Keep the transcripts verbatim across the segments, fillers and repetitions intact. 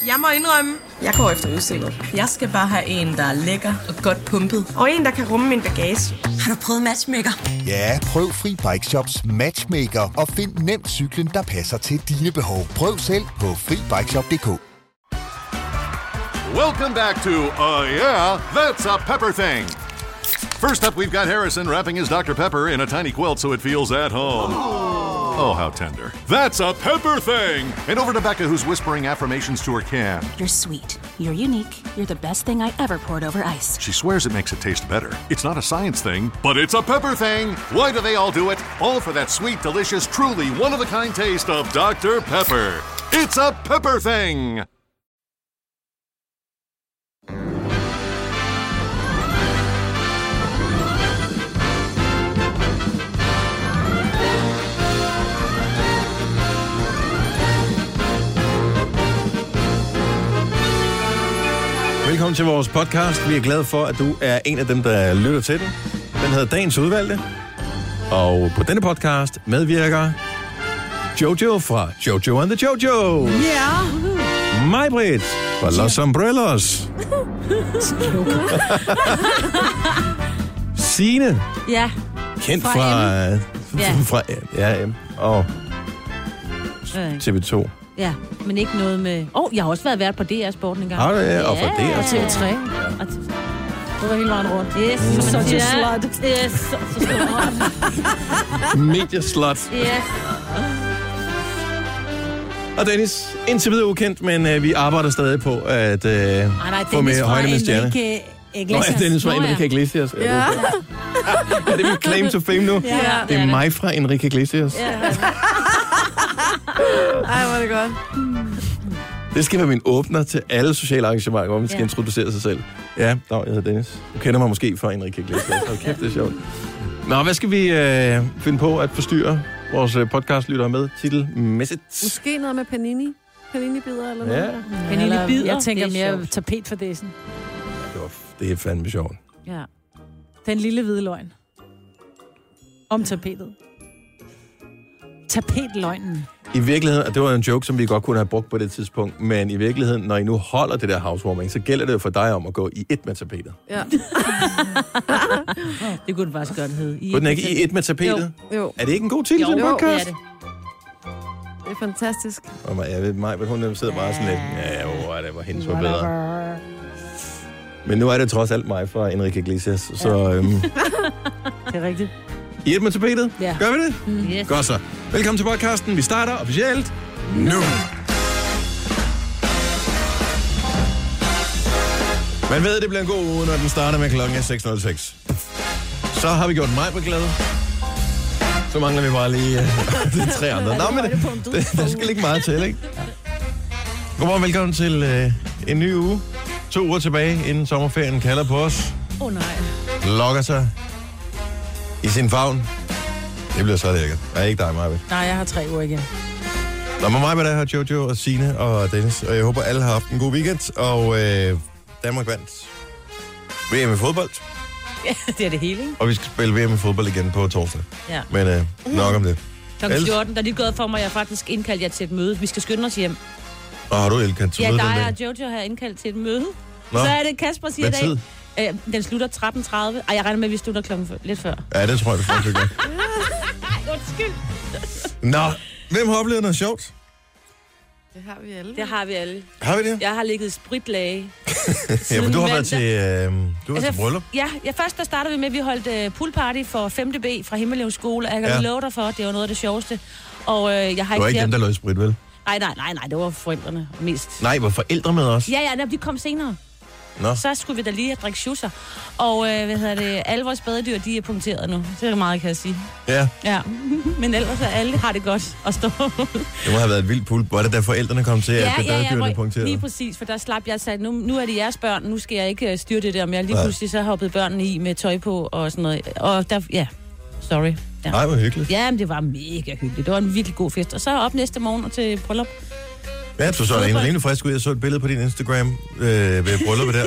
Jeg må indrømme, jeg går efter udseende. Jeg skal bare have en, der er lækker og godt pumpet. Og en, der kan rumme min bagage. Har du prøvet Matchmaker? Ja, prøv Free Bike Shops Matchmaker og find nemt cyklen, der passer til dine behov. Prøv selv på fri bike shop punktum d k. Welcome back to Uh Yeah, That's a Pepper Thing. First up, we've got Harrison wrapping his Doctor Pepper in a tiny quilt so it feels at home. Oh, how tender. That's a Pepper Thing! And over to Becca, who's whispering affirmations to her can. You're sweet. You're unique. You're the best thing I ever poured over ice. She swears it makes it taste better. It's not a science thing, but it's a Pepper Thing! Why do they all do it? All for that sweet, delicious, truly one-of-a-kind taste of Doctor Pepper. It's a Pepper Thing! Velkommen til vores podcast. Vi er glade for, at du er en af dem, der lytter til den. Den hedder Dagens Udvalgte. Og på denne podcast medvirker Jojo fra Jojo and the Jojo. Ja. Yeah. Mig-Britt fra yeah. Los Umbrellas. Signe. Ja. Kendt fra... fra, ja. fra ja, og T V to. Ja, men ikke noget med... Åh, oh, jeg har også været vært på D R-sporten en gang. Har du det? Og fra D R? Og T V tre. Ja. Det var hele vejen rundt. Yes. Mm. Such a slut. Yes. Så, så slut. Mediaslut. Yes. Og Dennis, indtil videre ukendt, men øh, vi arbejder stadig på at øh, ah, nej, få mere højde med stjerne. Nå ja, Dennis fra Enrique Iglesias. Ja. Er det mit claim to fame nu? Ja, det er mig fra Enrique Iglesias. Ja. Ej, hvor er det godt. Det skal være min åbner til alle sociale arrangementer, hvor man skal ja. introducere sig selv. Ja, nå, jeg hedder Dennis. Du kender mig måske fra Enrique Iglesias. Hold kæft, det er sjovt. Nå, hvad skal vi øh, finde på at forstyrre vores podcastlyttere med? Titelmæssigt. Måske noget med panini. Panini-bider eller noget. Ja. Panini-bider. Jeg tænker mere tapetfordæsen. Det, var, det er fandme sjovt. Ja. Den lille hvide løgn. Om tapetet. Tapetløgnen. I virkeligheden, og det var en joke, som vi godt kunne have brugt på det tidspunkt, men i virkeligheden, når I nu holder det der housewarming, så gælder det jo for dig om at gå i et med tapetet. Ja. Det kunne den faktisk godt hedde. Kunne den ikke i et med tapetet? Jo. jo. Er det ikke en god titel til en podcast? Jo, det er det. Det er fantastisk. Og jeg ved mig, men hun sidder bare sådan lidt, ja, jo, det var hendes var bedre. Men nu er det trods alt mig fra Enrique Iglesias, så... Øhm, det er rigtigt. I et med tapetet? Ja. Gør vi det? Mm. Yes. Godt så. Velkommen til podcasten. Vi starter officielt nu. Man ved, at det bliver en god uge, når den starter med klokken seks nul seks. Så har vi gjort mig på glæde. Så mangler vi bare lige uh, de tre andre. Nå, men det, det, der skal ikke meget til, ikke? Godmorgen, velkommen til uh, en ny uge. To uger tilbage, inden sommerferien kalder på os. Åh oh, nej. Lokker sig i sin favn. Det bliver så lækkert. Er ikke dig, Maja? Nej, jeg har tre uger igen. Nå, med mig med der har Jojo og Signe og Dennis. Og jeg håber, alle har haft en god weekend. Og øh, Danmark vandt V M i fodbold. Ja, det er det hele, ikke? Og vi skal spille V M i fodbold igen på torsdag. Ja. Men øh, nok om det. klokken fjorten, der er lige gået for mig, jeg har faktisk indkaldt jer til et møde. Vi skal skynde os hjem. Og har du indkaldt til ja, møde? Ja, dig og Jojo har indkaldt til et møde. Nå. Så er det, Kasper siger i dag. Hvad tid? Øh, den slutter tretten tredive. Ej, jeg regner med, at vi slutter klokken lidt før. Ja, det tror jeg, du faktisk gør. Ej, undskyld. Nå, hvem har oplevet noget sjovt? Det har vi alle. Det har vi alle. Har vi det? Jeg har ligget spritlage. Ja, men du har været til, øh, du har altså, til bryllup. Ja, ja, først der startede vi med, at vi holdt uh, poolparty for femte B fra Himmeløv Skole. Jeg kan ja. love dig for, det var noget af det sjoveste. Og øh, jeg har det var ikke, ikke dem, der lå i sprit, vel? Nej, nej, nej, nej, det var forældrene mest. Nej, var forældre med os? Ja, ja, de kom senere. Nå. Så skulle vi da lige drikke schusser. Og øh, hvad hedder det, alle vores badedyr, de er punkteret nu. Det er meget, kan jeg sige. Ja. Ja, men ellers er alle har det godt at stå. Det må have været et vildt pool. Var det da forældrene kom til, ja, at ja, badedyrene ja, punkterede? Lige præcis, for der slap jeg sagde, nu, nu er det jeres børn, nu skal jeg ikke styre det der mere. Lige pludselig så hoppede børnene i med tøj på og sådan noget. Og der, ja, sorry. Ja. Nej, hvor hyggeligt. Ja, men det var mega hyggeligt. Det var en virkelig god fest. Og så op næste morgen til bryllup. Ja, så så er det en rimelig frisk ud. Jeg så et billede på din Instagram øh, ved brylluppet der.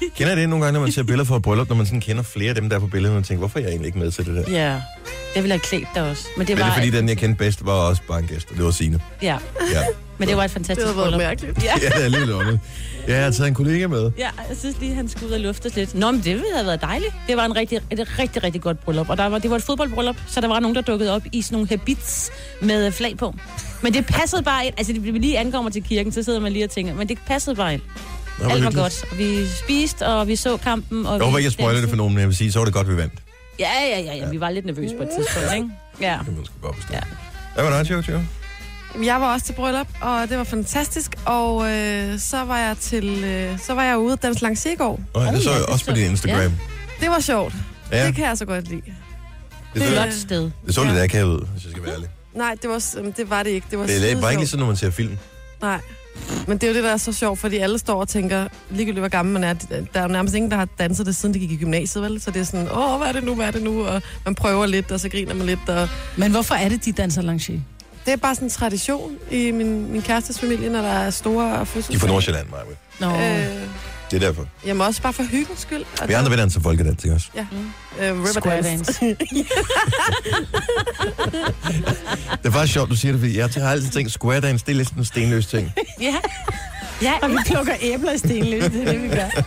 Kender I det nogle gange, når man ser billeder fra et bryllup, når man sådan kender flere af dem, der er på billedet, og man tænker, hvorfor er jeg egentlig ikke med til det der? Ja, det ville have klædt dig også. Men det Men var... det er fordi, den jeg kendte bedst, var også bare en gæst, og det var Signe. Ja, Ja, men det var et fantastisk Det var bryllup. mærkeligt. Ja. ja det er lidt underligt. Ja, jeg har taget en kollega med. Ja, jeg synes lige, han skulle ud og luftes lidt. Nå, men det ville have været dejligt. Det var en rigtig, et rigtig, rigtig godt bryllup. Og der var, det var et fodboldbryllup, så der var nogen, der dukkede op i sådan nogle habits med flag på. Men det passede bare ind. Altså, det blev lige ankommer til kirken, så sidder man lige og tænker, men det passede bare ind. Nå, Alt var hyggeligt. godt. Og vi spiste, og vi så kampen. Og Jeg håber vi ikke, jeg spoiler det for nogen, men jeg vil sige, så var det godt, vi vandt. Ja, ja, ja, ja. Vi var lidt nervøse på et tidspunkt, ikke? Ja. Det må man sgu bare bestå. Ja. Hvad var det, Jojo? Jeg var også til bryllup, og det var fantastisk. Og øh, så var jeg til, øh, så var jeg ude dans langs i går. Og det Oh, så ja, jeg det også på så- din Instagram. ja. Det var sjovt. Ja. Det kan jeg så godt lide. Det, Det så, er et sted. det så lidt akavet ud, hvis jeg skal være ærlig. Nej, det var, det var det ikke. Det var Det er bare ikke skidesjovt. sådan, når man ser film. Nej. Men det er jo det, der er så sjovt, fordi alle står og tænker, ligegyldigt hvor gammel man er, der er jo nærmest ingen, der har danset det, siden de gik i gymnasiet, vel? Så det er sådan, åh, hvad er det nu, hvad er det nu? Og man prøver lidt, og så griner man lidt. Og Men hvorfor er det, de danser lancier? det er bare sådan en tradition i min, min kærestes familie, når der er store fødselsdage. De er fra Nordsjælland, Maja. Nå. Øh, Det er derfor. jamen også bare for hyggens skyld. Og Vi andre vil danse folkedans, ikke også? Ja. Øh, Square Riverdance. dance. Det er faktisk sjovt, du siger det, fordi jeg har altid tænkt, square dance, det er lidt sådan en stenløs ting. Ja. Ja, Og vi plukker æbler i stenløs, det er det, vi gør.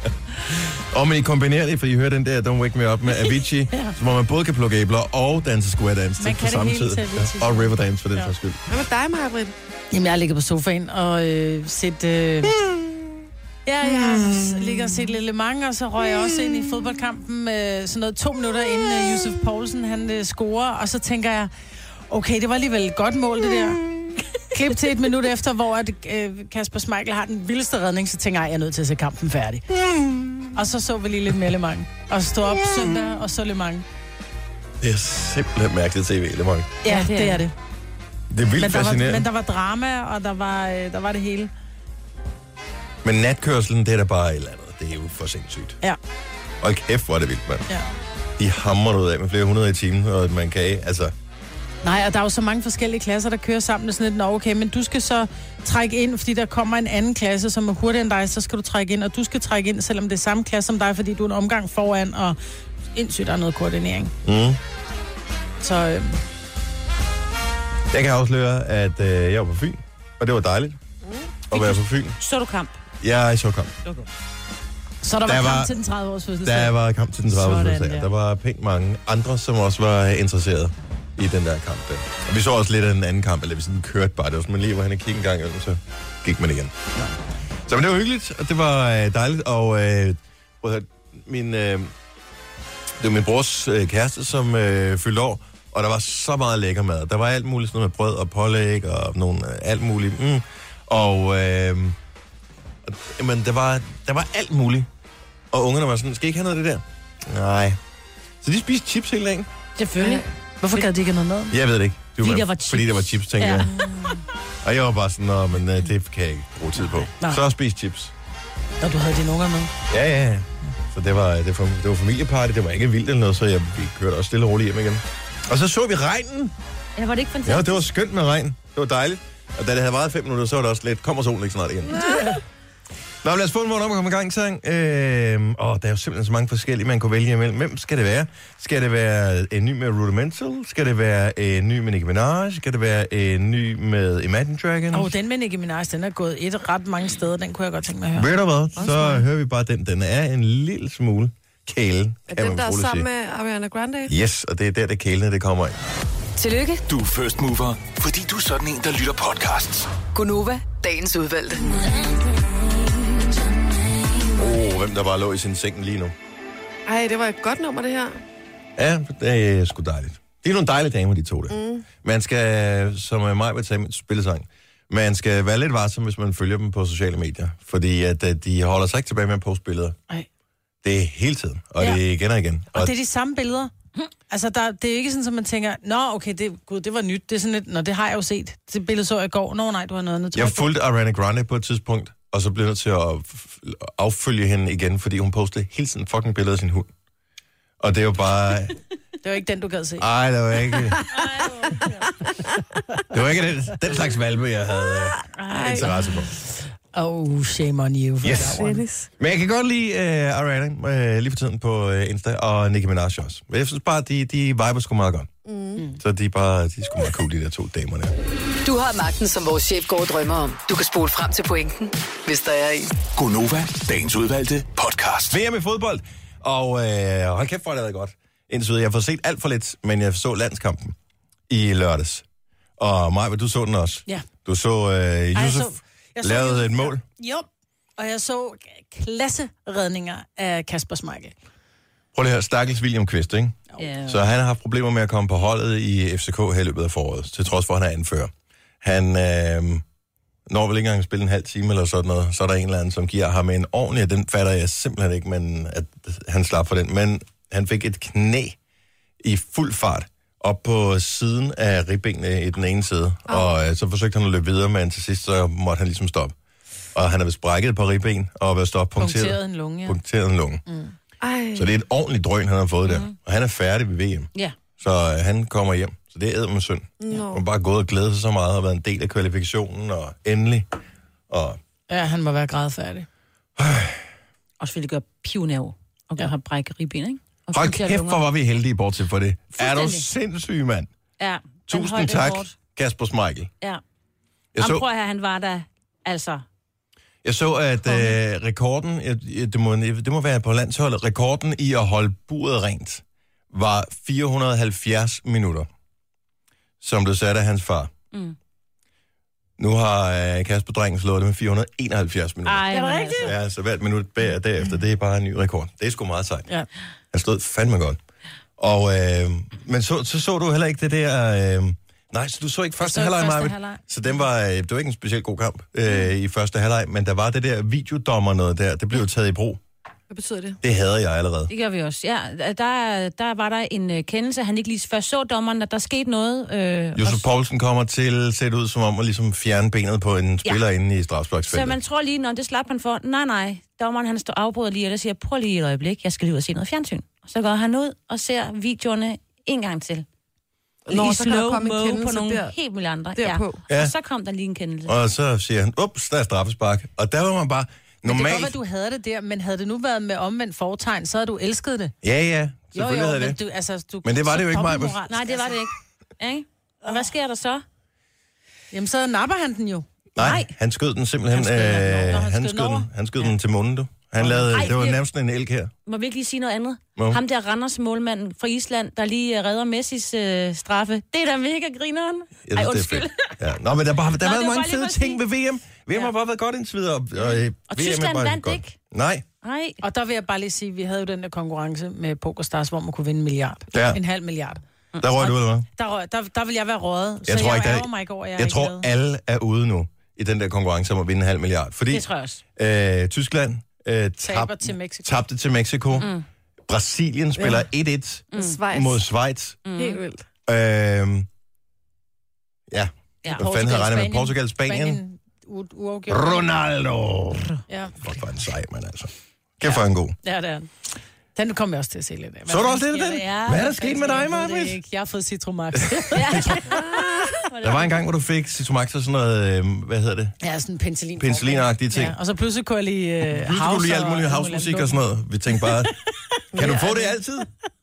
Og men I kombinerer det, for I hører den der Don't Wake Me Up med Avicii, ja. Hvor man både kan plukke æbler og danse square dance Man til kan på det samme hele tid. til Avicii. Ja. Og Riverdance for den Ja. sags skyld. Hvad med dig, Maja-Britt? Jamen, jeg har ligget på sofaen og øh, set... Øh... Ja, jeg har ligget og set lidt Le Mans, og så røg jeg også ind i fodboldkampen øh, sådan noget to minutter inden øh, Josef Poulsen han øh, scorer, og så tænker jeg, okay, det var alligevel et godt mål, det der. Klip til et minut efter, hvor at, øh, Kasper Schmeichel har den vildeste redning, så tænker jeg, jeg er nødt til at se kampen færdig. Og så så vi lige lidt mere Le Mans, og så stod op søndag, og så Le Mans. Det er simpelthen mærkeligt tv, Le Mans. Ja, Ja, det det er er, det er det. det. Det er vildt Men der, var, fascinerende. men der var drama, og der var, øh, der var det hele. Men natkørselen, det er da bare et eller andet. Det er jo for sindssygt. Ja. Og kæft, hvor er det vildt, mand. Ja. De hammer ud af med flere hundrede i timen, og man kan ikke, altså... Nej, og der er jo så mange forskellige klasser, der kører sammen. Sådan lidt, nå okay, men du skal så trække ind, fordi der kommer en anden klasse, som er hurtigere end dig, så skal du trække ind, og du skal trække ind, selvom det er samme klasse som dig, fordi du er en omgang foran, og indsygt der er noget koordinering. Mm. Så øh, Jeg kan afsløre, at øh, jeg var på Fyn, og det var dejligt at være på Fyn. så du kamp. Jeg så kamp. så der var Der kamp var- til den tredive års fødselsdag. Der var kamp til den tredive Sådan årsdag. der. Der var pænt mange andre, som også var interesseret i den der kamp. Der. Og vi så også lidt af den anden kamp, eller vi sådan kørte bare. Det var sådan, man lige var hen og kiggede en gang, og så gik man igen. Så men det var hyggeligt, og det var øh, dejligt. Og øh, prøv at høre, min, øh, det var min brors øh, kæreste, som øh, fyldte år, og der var så meget lækker mad. Der var alt muligt sådan noget med brød og pålæg og nogle, øh, alt muligt. Mm. Og øh, men der var, der var alt muligt. Og ungerne var sådan, skal I ikke have noget af det der? Nej. Så de spiste chips hele dagen? Selvfølgelig. Hvorfor gad de ikke have noget med? Jeg ved det ikke. Det Fordi var, der var chips. Fordi der var chips, tænker Ja. jeg. Og jeg var bare sådan, nå, men øh, det kan jeg ikke bruge tid på. Nej. Så spiste chips. Når du havde dine unger med. Ja, ja, ja. Så det var, det var, det var familieparty, det var ikke vildt eller noget, så jeg, vi kørte også stille og roligt hjem igen. Og så så vi regnen. Ja, var det ikke fantastisk? Ja, det var skønt med regn. Det var dejligt. Og da det havde varet fem minutter, så var det også lidt, kommer solen ikke snart igen. Nå, lad os få en måde om at komme i gang, sang. Øhm, åh, der er jo simpelthen så mange forskellige, man kunne vælge imellem. Hvem skal det være? Skal det være en ny med Rudimental? Skal det være en ny med Nicki Minaj? Skal det være en ny med Imagine Dragons? Åh, oh, den med Nicki Minaj, den er gået et ret mange steder. Den kunne jeg godt tænke mig at høre. Ved du hvad? Så hører vi bare den. Den er en lille smule kælen, Er kan den, man der er roligt sammen sige. med Ariana Grande? Yes, og det er der, det kælende, det kommer ind. Tillykke, Du er first mover, fordi du er sådan en, der lytter podcasts. Gunova, dagens udvalgte. Åh, oh, hvem der bare lå i sin seng lige nu. Ej, det var et godt nummer, det her. Ja, det er sgu dejligt. Det er nogle dejlige damer, de to der. Mm. Man skal, som mig vil tage med spillesang, man skal være lidt varsom, hvis man følger dem på sociale medier. Fordi at, at de holder sig ikke tilbage med at poste billeder. Ej. Det er hele tiden, og Ja. det er igen og igen. Og det er de samme billeder. Altså, der, det er ikke sådan, at man tænker, nå, okay, det, gud, det var nyt. Det er sådan lidt, nå, det har jeg jo set. Det billede så jeg i går. Nå, nej, du har noget andet. Jeg fulgte Ariana Grande på et tidspunkt, og så blev jeg nødt til at f- affølge hende igen, fordi hun postede hele tiden fucking billeder af sin hund. Og det er jo bare... Det var ikke den, du gad se. Ej, det var ikke... Det var ikke den, den slags valpe, jeg havde uh, interesse på. Oh, shame on you for Yes. that one. Men jeg kan godt lide uh, Ariana uh, lige for tiden på uh, Insta, og Nicki Minaj også. Men jeg synes bare, de, de viber sgu meget godt. Mm. Så de er bare, de er sgu meget cool, de der to damer der. Du har magten, som vores chef går og drømmer om. Du kan spole frem til pointen, hvis der er en. Gonova, dagens udvalgte podcast. V M i fodbold, og øh, hold kæft for, det har været godt. Indtil videre, jeg har fået set alt for lidt, men jeg så landskampen i lørdags. Og Maja, du så den også. Ja. Du så øh, Yusuf lavede et mål. Jo, og jeg så klasseredninger af Kasper Schmeichel. Prøv lige at høre, stakkels William Kvist, ikke? Yeah. Så han har haft problemer med at komme på holdet i F C K her i løbet af foråret, til trods for, at han er anfører. Han øh, når vel ikke engang at spille en halv time eller sådan noget, så er der en eller anden, som giver ham en ordentlig, den fatter jeg simpelthen ikke, men at han slap for den. Men han fik et knæ i fuld fart op på siden af ribbenene i den ene side, oh. og øh, så forsøgte han at løbe videre, men til sidst så måtte han ligesom stoppe. Og han er vist brækket på ribben og været stoppet punkteret. Punkteret en lunge, ja. Punkteret en lunge. Mm. Ej. Så det er et ordentligt drøn, han har fået der. Mm. Og han er færdig ved V M. Ja. Så øh, han kommer hjem. Så det er æd med synd. No. Han bare gået og glædet sig så meget og været en del af kvalifikationen, og endelig. Og... Ja, han må være grædfærdig. Også ville gøre pivnæv og ja. Have brækket ribben, ikke? Og hold kæft, hvor var vi heldige bortset for det. Er du sindssyg, mand? Ja. Tusind tak, Kasper Schmeichel. Ja. Jeg Jamen, så... prøv at høre, han var der, altså... Jeg så, at øh, rekorden, øh, det, må, det må være på landsholdet, rekorden i at holde buret rent, var fire hundrede og halvfjerds minutter, som blev sat af hans far. Mm. Nu har øh, Kasper Drengen slået det med fire hundrede og enoghalvfjerds minutter. Ej, er det rigtigt? Ja, så hvert minut bag derefter, det er bare en ny rekord. Det er sgu meget sejt. Ja. Han stod fandme godt. Og, øh, men så, så så du heller ikke det der... Øh, nej, så du så ikke første halvleg, Marvind. Så den var, det var ikke en specielt god kamp øh, i første halvleg, men der var det der videodommer noget der, det blev jo taget i brug. Hvad betyder det? Det havde jeg allerede. Det gør vi også. Ja, der, der var der en uh, kendelse, han ikke lige først så dommeren, at der skete noget. Øh, Josef Poulsen kommer til at se ud som om at ligesom fjerne benet på en spiller ja. Inde i strafsparksfeltet. Så man tror lige, når det slap han for, nej, nej, dommeren han står afbryder lige, og der siger, prøv lige et øjeblik, jeg skal lige ud og se noget fjernsyn. Og så går han ud og ser videoerne en gang til. Når I så slow kan mo på nogle der, helt mulige andre. Derpå. Ja. Og så kom der lige en kendelse. Og så siger han, ups, der er straffespark. Og der var man bare... Normalt... Men det kan godt være, du havde det der, men havde det nu været med omvendt fortegn, så havde du elsket det. Ja, ja, selvfølgelig jo, jo, havde men det. Du, altså, du, men det var det jo ikke, Maja. Nej, det var det ikke. ikke? Og hvad sker der så? Jamen, så napper han den jo. Nej, Nej. han skød den simpelthen... Han skød, øh, han han skød, den, han skød ja. den til munden, du. Han lavede, Ej, det var nærmest en elg her. Må vi ikke lige sige noget andet? Må. Ham der Randers målmanden fra Island, der lige redder Messis øh, straffe. Det er da mega grineren. Jeg Ej, synes, undskyld. det er fedt. Ja. Nå, men der, bare, der har været mange fede ting ved V M. V M ja. har bare været godt indtil videre. Og, og, øh, og Tyskland vandt godt. ikke. Nej. Nej. Og der vil jeg bare lige sige, at vi havde jo den der konkurrence med PokerStars, hvor man kunne vinde en milliard. Ja. En halv milliard. Der røg du, eller hvad? Der, røg, der, der vil jeg være røget. Jeg så tror jeg ikke, ærger mig ikke over, jeg Jeg tror, alle er ude nu i den der konkurrence om at vinde en halv milliard. Fordi det tror jeg også. Øh, Tyskland øh, tab, til Mexico. tabte til Mexico. Mm. Brasilien spiller ja. et et mm. mod Schweiz. Mm. Helt vildt. Øh, ja. ja. Hvad fanden havde regnet med? Portugal, Spanien. Spanien u- Ronaldo. Ja. Fuck, hvor en sej, man altså. Kæft for en god. Ja, det er den. Den kommer jeg også til at se lidt af. Så du også lidt af den? Ja, hvad er der sket med dig, Marvind? Jeg har fået Citromax. Der var en gang, hvor du fik Citromax og sådan noget, øh, hvad hedder det? Ja, sådan penicillin. Penicillinagtige ting. Ja, og så pludselig kunne jeg lige uh, house. Pludselig kunne du lige alt muligt housemusik og sådan noget. Vi tænkte bare, kan du få det altid?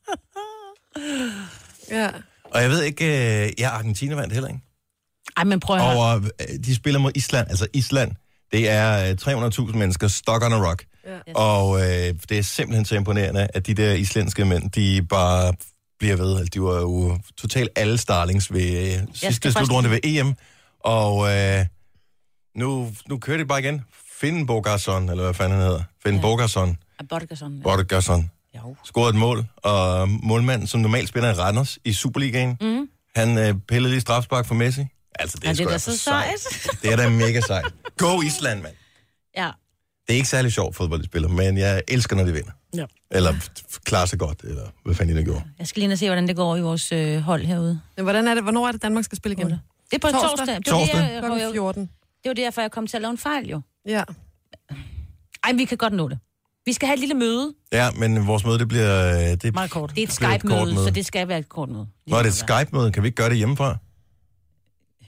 Ja. Og jeg ved ikke, øh, ja, Argentina vandt heller ikke. Ej, men prøv at høre. Og øh, de spiller mod Island, altså Island, det er øh, tre hundrede tusind mennesker, stuck on a rock. Ja. Og øh, det er simpelthen så imponerende, at de der islandske mænd, de bare bliver ved. Altså, de var jo totalt alle starlings ved øh, sidste slutrunde ved E M. Og øh, nu, nu kører de bare igen. Finn Bogason, eller hvad fanden han hedder. Finn ja. Bogason. Borgason. Ja. Borgason. Scorede et mål, og målmanden, som normalt spiller i Randers i Superligaen, mm. han øh, pillede lige strafspark for Messi. Altså, det er, ja, det er sgu så sejt. Det er da mega sejt. Go Island, mand. Ja. Det er ikke særlig sjovt fodbold, de spiller, men jeg elsker, når de vinder. Ja. Eller klarer sig godt, eller hvad fanden de gjorde. Jeg skal lige se, hvordan det går i vores øh, hold herude. Men hvordan er det? Hvornår er det, Danmark skal spille igen? Det er på torsdag. torsdag. Det torsdag. Det, jeg, fjorten. Det var derfor, jeg kom til at lave en fejl, jo. Ja. Ej, vi kan godt nå det. Vi skal have et lille møde. Ja, men vores møde, det bliver... Det, meget kort. Det er et Skype-møde, så det skal være et kort møde. Nå, er det et Skype-møde? Kan vi ikke gøre det hjemmefra?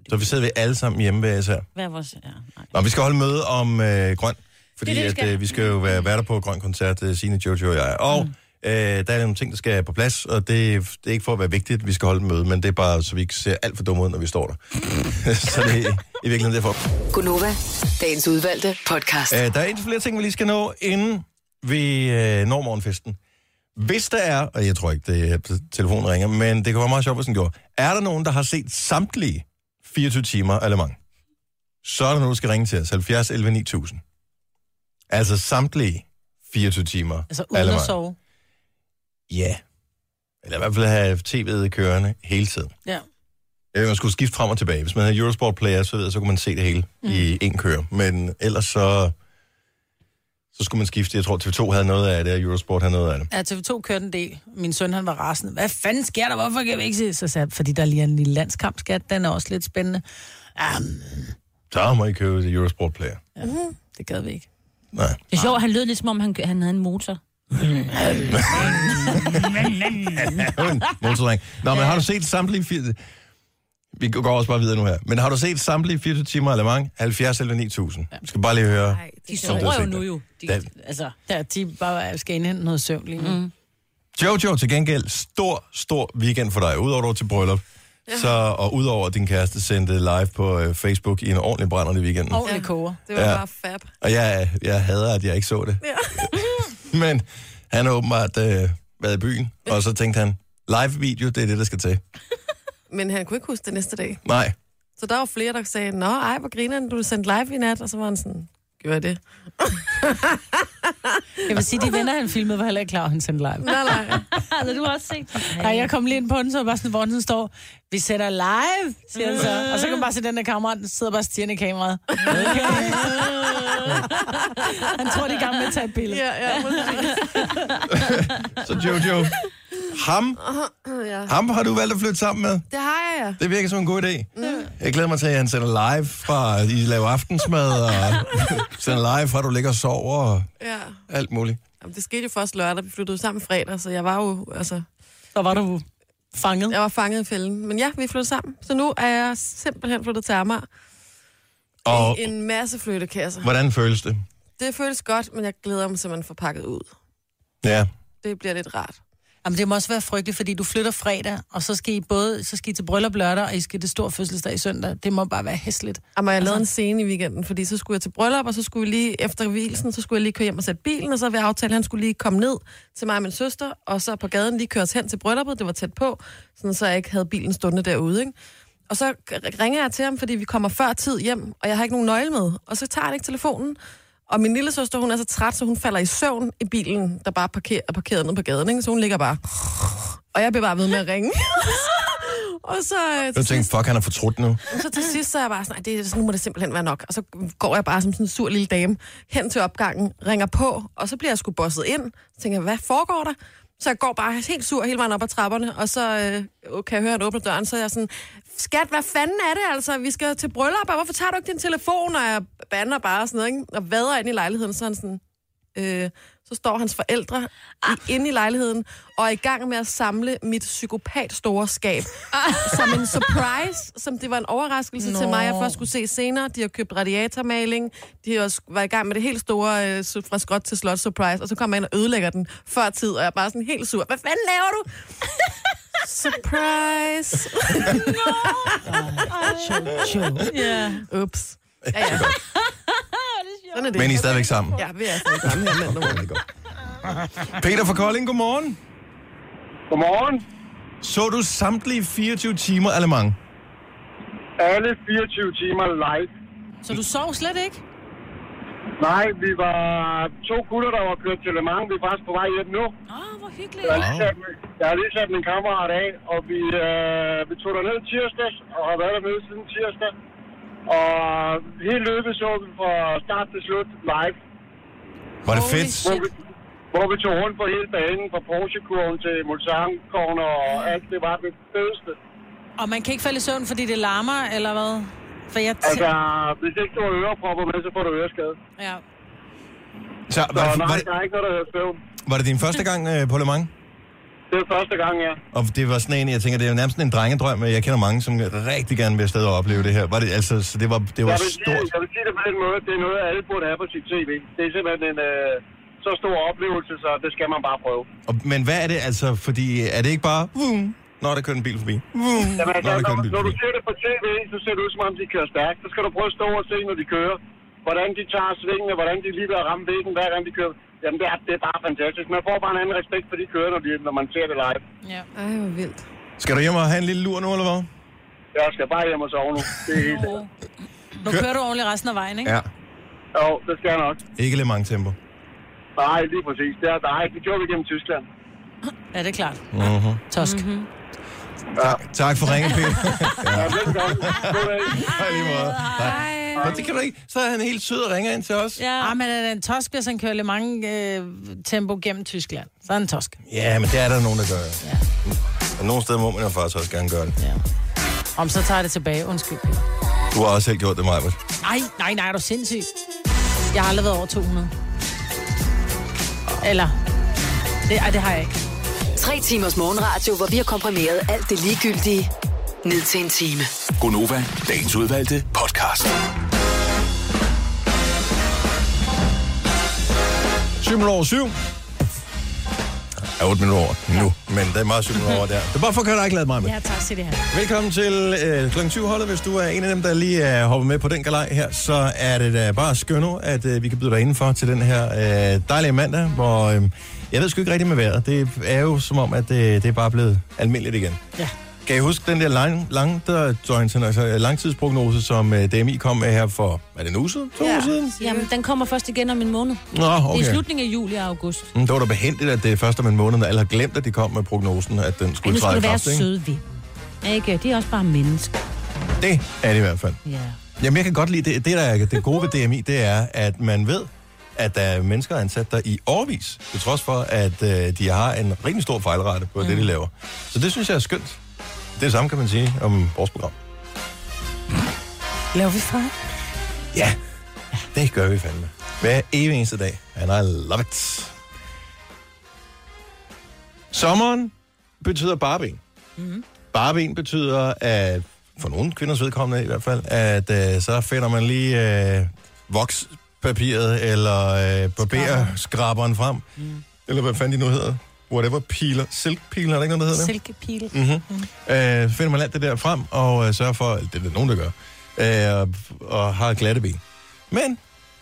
Så vi sidder vi alle sammen hjemme ved os her. Hvad vores... Ja, nej. Nå, vi skal holde møde om øh, grøn. Fordi det, det, vi, skal. At, øh, vi skal jo være værter på Grøn Koncert, øh, Signe, Jojo og jeg. Og mm. øh, der er nogle ting, der skal på plads, og det, det er ikke for at være vigtigt, at vi skal holde møde, men det er bare, så vi ikke ser alt for dumme ud, når vi står der. Så det er i virkeligheden derfor. Gunova, dagens udvalgte podcast. Øh, der er en flere ting, vi lige skal nå, inden vi øh, når morgenfesten. Hvis der er, og jeg tror ikke, det er telefonen ringer, men det kan være meget sjovt, hvis den gjorde. Er der nogen, der har set samtlige fireogtyve timer af Le Mans? Så er der nogen, der skal ringe til os. halvfjerds elleve ni tusind. Altså samtlige fireogtyve timer. Altså uden at sove? Ja. Eller i hvert fald have tv'et kørende hele tiden. Ja. Man skulle skifte frem og tilbage. Hvis man havde Eurosport Player, så, ved, så kunne man se det hele mm. i en køre. Men ellers så, så skulle man skifte. Jeg tror, T V to havde noget af det, og Eurosport havde noget af det. Ja, T V to kørte en del. Min søn, han var rasende. Hvad fanden sker der? Hvorfor kan vi ikke se? Så sagde jeg, fordi der lige er en lille landskamp, skat. Den er også lidt spændende. Um... Så må I købe det Eurosport Player. Ja, det gad vi ikke. Nej. Det er sjovt, han lød lidt som om, han, han havde en motor. Motorring. Nå, men har du set samtlige fire... Vi går også bare videre nu her. Men har du set samtlige fireogtyve timer af Le Mans? halvfjerds eller ni tusind. Vi skal bare lige høre... Nej, de sover jo nu jo. De, da... altså. Ja, de bare skal indhente noget søvn lige nu. Mm. Jojo, til gengæld, stor, stor weekend for dig. Udover til bryllup. Ja. Så, og udover din kæreste sendte live på uh, Facebook i en ordentlig brændende weekend. Ordentlig koger. Det var ja. bare fab. Og jeg, jeg hader, at jeg ikke så det. Ja. Men han har åbenbart uh, været i byen, og så tænkte han, live-video, det er det, der skal til. Men han kunne ikke huske det næste dag. Nej. Så der var flere, der sagde, nå, ej, hvor griner du sendte live i nat, og så var han sådan, gør det. Jeg vil sige, de venner, han filmede, var heller ikke klar, at han sendte live. Nej, nej. Altså, du har også set det. Nej, jeg kom lige ind på den, så var bare sådan, hvor den står, vi sætter live, siger han så. Og så kan man bare se den der kammerat, der sidder bare stirrende i kameraet. Okay. Han tror, de er i gang med at tage et billede. Ja, ja, så Jojo, ham, ja. ham har du valgt at flytte sammen med? Det har jeg, ja. Det virker som en god idé. Mm. Jeg glæder mig til, at han sender live fra, I laver aftensmad, og sender live fra, du ligger og sover, og ja. alt muligt. Jamen, det skete jo først lørdag, vi flyttede sammen fredag, så jeg var jo, altså... Så var du fanget? Jeg var fanget i fælden. Men ja, vi flyttede sammen. Så nu er jeg simpelthen flyttet til Amager. Og i en masse flyttekasser. Hvordan føles det? Det føles godt, men jeg glæder mig simpelthen for pakket ud. Ja. Det bliver lidt rart. Jamen, det må også være frygteligt, fordi du flytter fredag, og så skal I både så skal I til bryllup lørdag, og I skal til stor fødselsdag i søndag. Det må bare være hæsligt. Jamen, jeg lavede en scene i weekenden, fordi så skulle jeg til bryllup, og så skulle vi lige, efter hvilsen, så skulle jeg lige køre hjem og sætte bilen, og så havde vi aftalt, at han skulle lige komme ned til mig og min søster, og så på gaden lige køre os hen til brylluppet, det var tæt på, sådan så jeg ikke havde bilen stående derude, ikke? Og så ringer jeg til ham, fordi vi kommer før tid hjem, og jeg har ikke nogen nøgle med, og så tager han ikke telefonen. Og min lille søster, hun er så træt, så hun falder i søvn i bilen, der bare parker, er parkeret nede på gaden, ikke? Så hun ligger bare... Og jeg bliver bare ved med at ringe. og så... Jeg tænkte, sidst, fuck, han er fortrudt nu. Og så til sidst, så er jeg bare sådan, det, nu må det simpelthen være nok. Og så går jeg bare som sådan en sur lille dame hen til opgangen, ringer på, og så bliver jeg sgu bosset ind. Så tænker jeg, hvad foregår der? Så jeg går bare helt sur hele vejen op ad trapperne, og så øh, kan jeg høre, at åbne døren, så er jeg sådan, skat, hvad fanden er det altså? Vi skal til bryllup, og hvorfor tager du ikke din telefon? Og jeg bander bare og sådan noget, ikke? Og vader ind i lejligheden, så er han sådan, øh, så står hans forældre ah. i, inde i lejligheden, og er i gang med at samle mit psykopat store skab. Ah. Som en surprise, som det var en overraskelse Nå. til mig, jeg først skulle se senere. De har købt radiatormaling, de har var i gang med det helt store, øh, fra skråt til slot surprise, og så kommer jeg ind og ødelægger den før tid, og jeg er bare sådan helt sur. Hvad fanden laver du? Surprise! No. Ja. Ups. Ja, ja. Men I er stadigvæk sammen? Ja, vi er stadigvæk sammen her med Peter fra Kolding, godmorgen. Godmorgen. Så du samtlige fireogtyve timer af Le Mans? Alle fireogtyve timer live. Så du sov slet ikke? Nej, vi var to gutter, der var kørt til Le Mans. Vi er faktisk på vej hjem nu. Åh, oh, hvor hyggeligt. Jeg har lige sat, jeg har lige sat min kammerat af, og vi, øh, vi tog derned tirsdag, og har været dernede siden tirsdag. Og hele løbet så vi fra start til slut live. Var det fedt? Hvor vi, hvor vi tog rundt på hele banen, fra Porsche-kurven til Mulsanne-kurven, og alt det var det fedeste. Og man kan ikke falde i søvn, fordi det larmer, eller hvad? For jeg t- altså, hvis ikke du har ørepropper med, så får du øreskade. Ja. Så, var, så det, nej, var, det, der er ikke noget, der hedder søvn. var det din første gang øh, på Le Mans? Det var første gang, ja. Og det var sådan en, jeg tænker, det er jo nærmest en drengedrøm, men jeg kender mange, som rigtig gerne vil afsted og opleve det her. Var det, altså, så det var, det var jeg vil stort? Sige, jeg vil sige det på den måde, det er noget, alle burde have på sit tv. Det er simpelthen en øh, så stor oplevelse, så det skal man bare prøve. Og, men hvad er det altså, fordi er det ikke bare... Vum, når der kører en bil forbi? Vum, Jamen, altså, når, der når, en bil når du forbi. ser det på tv, så ser det ud, som om de kører stærkt. Så skal du prøve at stå og se, når de kører. Hvordan de tager svingene, hvordan de lige vil ramme væggen, hver gang de kører. Jamen, det er, det er bare fantastisk. Man får bare en anden respekt for de kører, når, de, når man ser det live. Ja. Ej, hvor vildt. Skal du hjem og have en lille lur nu, eller hvad? Jeg skal bare hjem og sove nu. Det er helt oh. Nu kører du ordentligt resten af vejen, ikke? Ja. Jo, det skal jeg nok. Ikke lidt mange tempo. Nej, lige præcis. Det er, nej, det gjorde vi gennem Tyskland. Ja, det er klart. Mm-hmm. Tosk. Mm-hmm. Ja. Tak for ringen, Peter. Ja, velkommen. God dag. Hej lige måde. Hej. Men det kan du ikke. Så er han helt sød og ringer ind til os. Ja, ah, men er en tosk, hvis han kører lidt mange øh, tempo gennem Tyskland. Så er han en tosk. Ja, men det er der nogen, der gør. Ja. Og nogle steder må man jo faktisk også gerne gøre det. Ja. Om så tager jeg det tilbage. Undskyld. Du har også selv gjort det, Majbert. Nej, nej, nej, er du sindssyg? Jeg har aldrig været over to hundrede. Eller... Det, ej, det har jeg ikke. Tre timers morgenradio, hvor vi har komprimeret alt det ligegyldige ned til en time. Gonova, dagens udvalgte podcast. syv minutter over syv. Ja, otte minutter over nu, men det er meget syv minutter over der. Det er bare for at gøre dig ikke glad, Majbert. Ja, tak til det her. Velkommen til øh, klokken tyve holdet. Hvis du er en af dem, der lige er øh, hoppet med på den galej her, så er det da bare skønt nu, at øh, vi kan byde dig indenfor til den her øh, dejlige mandag, hvor øh, jeg ved sgu ikke rigtig med vejret. Det er jo som om, at det, det er bare blevet almindeligt igen. Ja. Kan I huske den der lang, lang, der, Johnson, altså langtidsprognose, som uh, D M I kom med her for, er det en uge siden? To ja. uger siden? Jamen, den kommer først igen om en måned. Nå, okay. Det er slutningen af juli og august. Mm, det var da behendigt, at det er først om en måned, når alle har glemt, at de kom med prognosen, at den skulle træde i kraft. Nu skulle det være søde ved. Ikke? De er også bare mennesker. Det er det i hvert fald. Ja. Jamen, jeg kan godt lide det. Det, der er det gode ved D M I, det er, at man ved, at der er mennesker ansat der i årevis, til trods for, at uh, de har en rigtig stor fejlrate på mm. det, de laver. Så det synes jeg er skønt. Det samme kan man sige om vores program. Laver vi fejl? Ja, det gør vi fandme. Hver evig eneste dag. And I love it. Sommeren betyder barben. Mm-hmm. Barben betyder, at for nogle kvinders vedkommende i hvert fald, at uh, så finder man lige uh, vokspapiret eller uh, barberskraberen frem. Mm. Eller hvad fanden de nu hedder. Whatever, peeler. Silkpeeler, er der ikke noget, der hedder det? Silkepeel. Mm-hmm. Mm. Øh, finder man alt det der frem, og øh, sørger for, det er det nogen, der gør, øh, og, og har glatte ben. Men,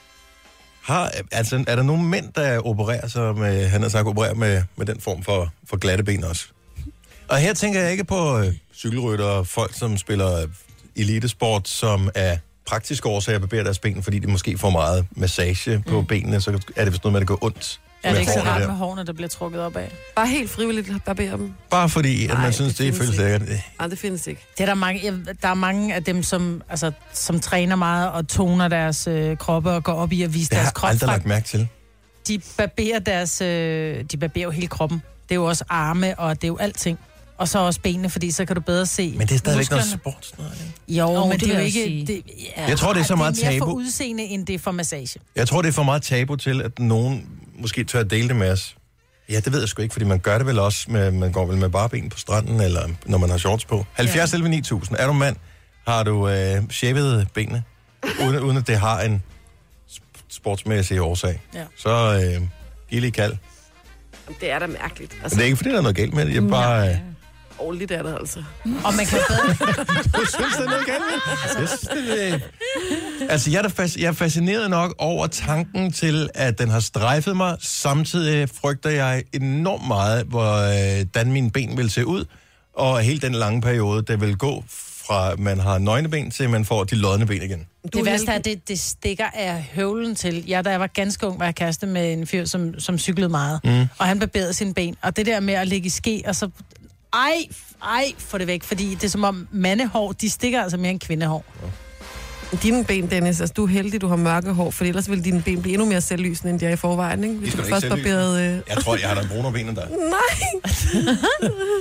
har, altså, er der nogle mænd, der opererer sig med, han har sagt, opererer med, med den form for, for glatte ben også? Og her tænker jeg ikke på øh, cykelrytter, folk, som spiller øh, elitesport, som er praktiske årsager barberer deres ben, fordi de måske får meget massage på mm. benene, så er det vist noget med, at det går ondt. Ja, det er ikke så rart med hårene, der bliver trukket op af. Bare helt frivilligt at barbere dem. Bare fordi, at man Ej, synes, det, det føles lækkert. Nej, det findes ikke. Det er der, mange, ja, der er mange af dem, som, altså, som træner meget og toner deres øh, kroppe og går op i at vise det deres krop. Det har jeg aldrig lagt mærke til. De barberer, deres, øh, de barberer jo hele kroppen. Det er jo også arme, og det er jo alting. Og så også benene, fordi så kan du bedre se. Men det er stadigvæk musklerne. noget sport, sådan noget, ikke? Jo, oh, men det er jo jeg ikke... Det, ja, jeg tror, det er så meget tabu. Det er mere tabu. for udseende, end det er for massage. Jeg tror, det er for meget tabu til, at nogen måske tør at dele det med os. Ja, det ved jeg sgu ikke, fordi man gør det vel også, med, man går vel med bare ben på stranden, eller når man har shorts på. halvfjerds elleve ni tusind. Er du mand, har du øh, shavet benene, uden, uden at det har en sportsmæssig årsag. Ja. Så øh, giv lige kald. Det er da mærkeligt. Altså, Men det er ikke, fordi der er noget galt med det. Jeg er bare... Øh, Og lidt er det altså. Og man kan bedre... Du synes, det er noget galt med? Jeg synes, det er... Altså, jeg er, fas... jeg er fascineret nok over tanken til, at den har strejfet mig. Samtidig frygter jeg enormt meget, hvordan mine ben vil se ud. Og hele den lange periode, der vil gå fra, at man har nøgneben, til man får de lodne ben igen. Det værste er, at det, det stikker af høvlen til. Jeg, da jeg var ganske ung, var jeg kæreste med en fyr, som, som cyklede meget. Mm. Og han barberede sine ben. Og det der med at ligge i ske, og så... Ej, ej, få det væk, fordi det er som om mandehår, de stikker altså mere end kvindehår. Ja. Dine ben, Dennis, altså du er heldig, du har mørke hår, for ellers vil dine ben blive endnu mere selvlysende, end de er i forvejen, ikke? Hvis de du først barberet... Øh... Jeg tror, jeg har da brunere ben end dig. Nej!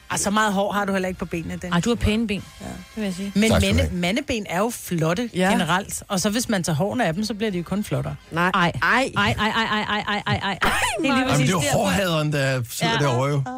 Ah, så meget hår har du heller ikke på benene. Den. Ej, du har pæne ben, ja, det vil jeg sige. Men mande, mandeben er jo flotte ja. generelt. Og så hvis man tager hårene af dem, så bliver de jo kun flottere. Nej. Ej, ej, ej, ej, ej, ej, ej, ej, ej. Det er, Jamen, det er jo hårhaderen, der sidder ja. derovre jo.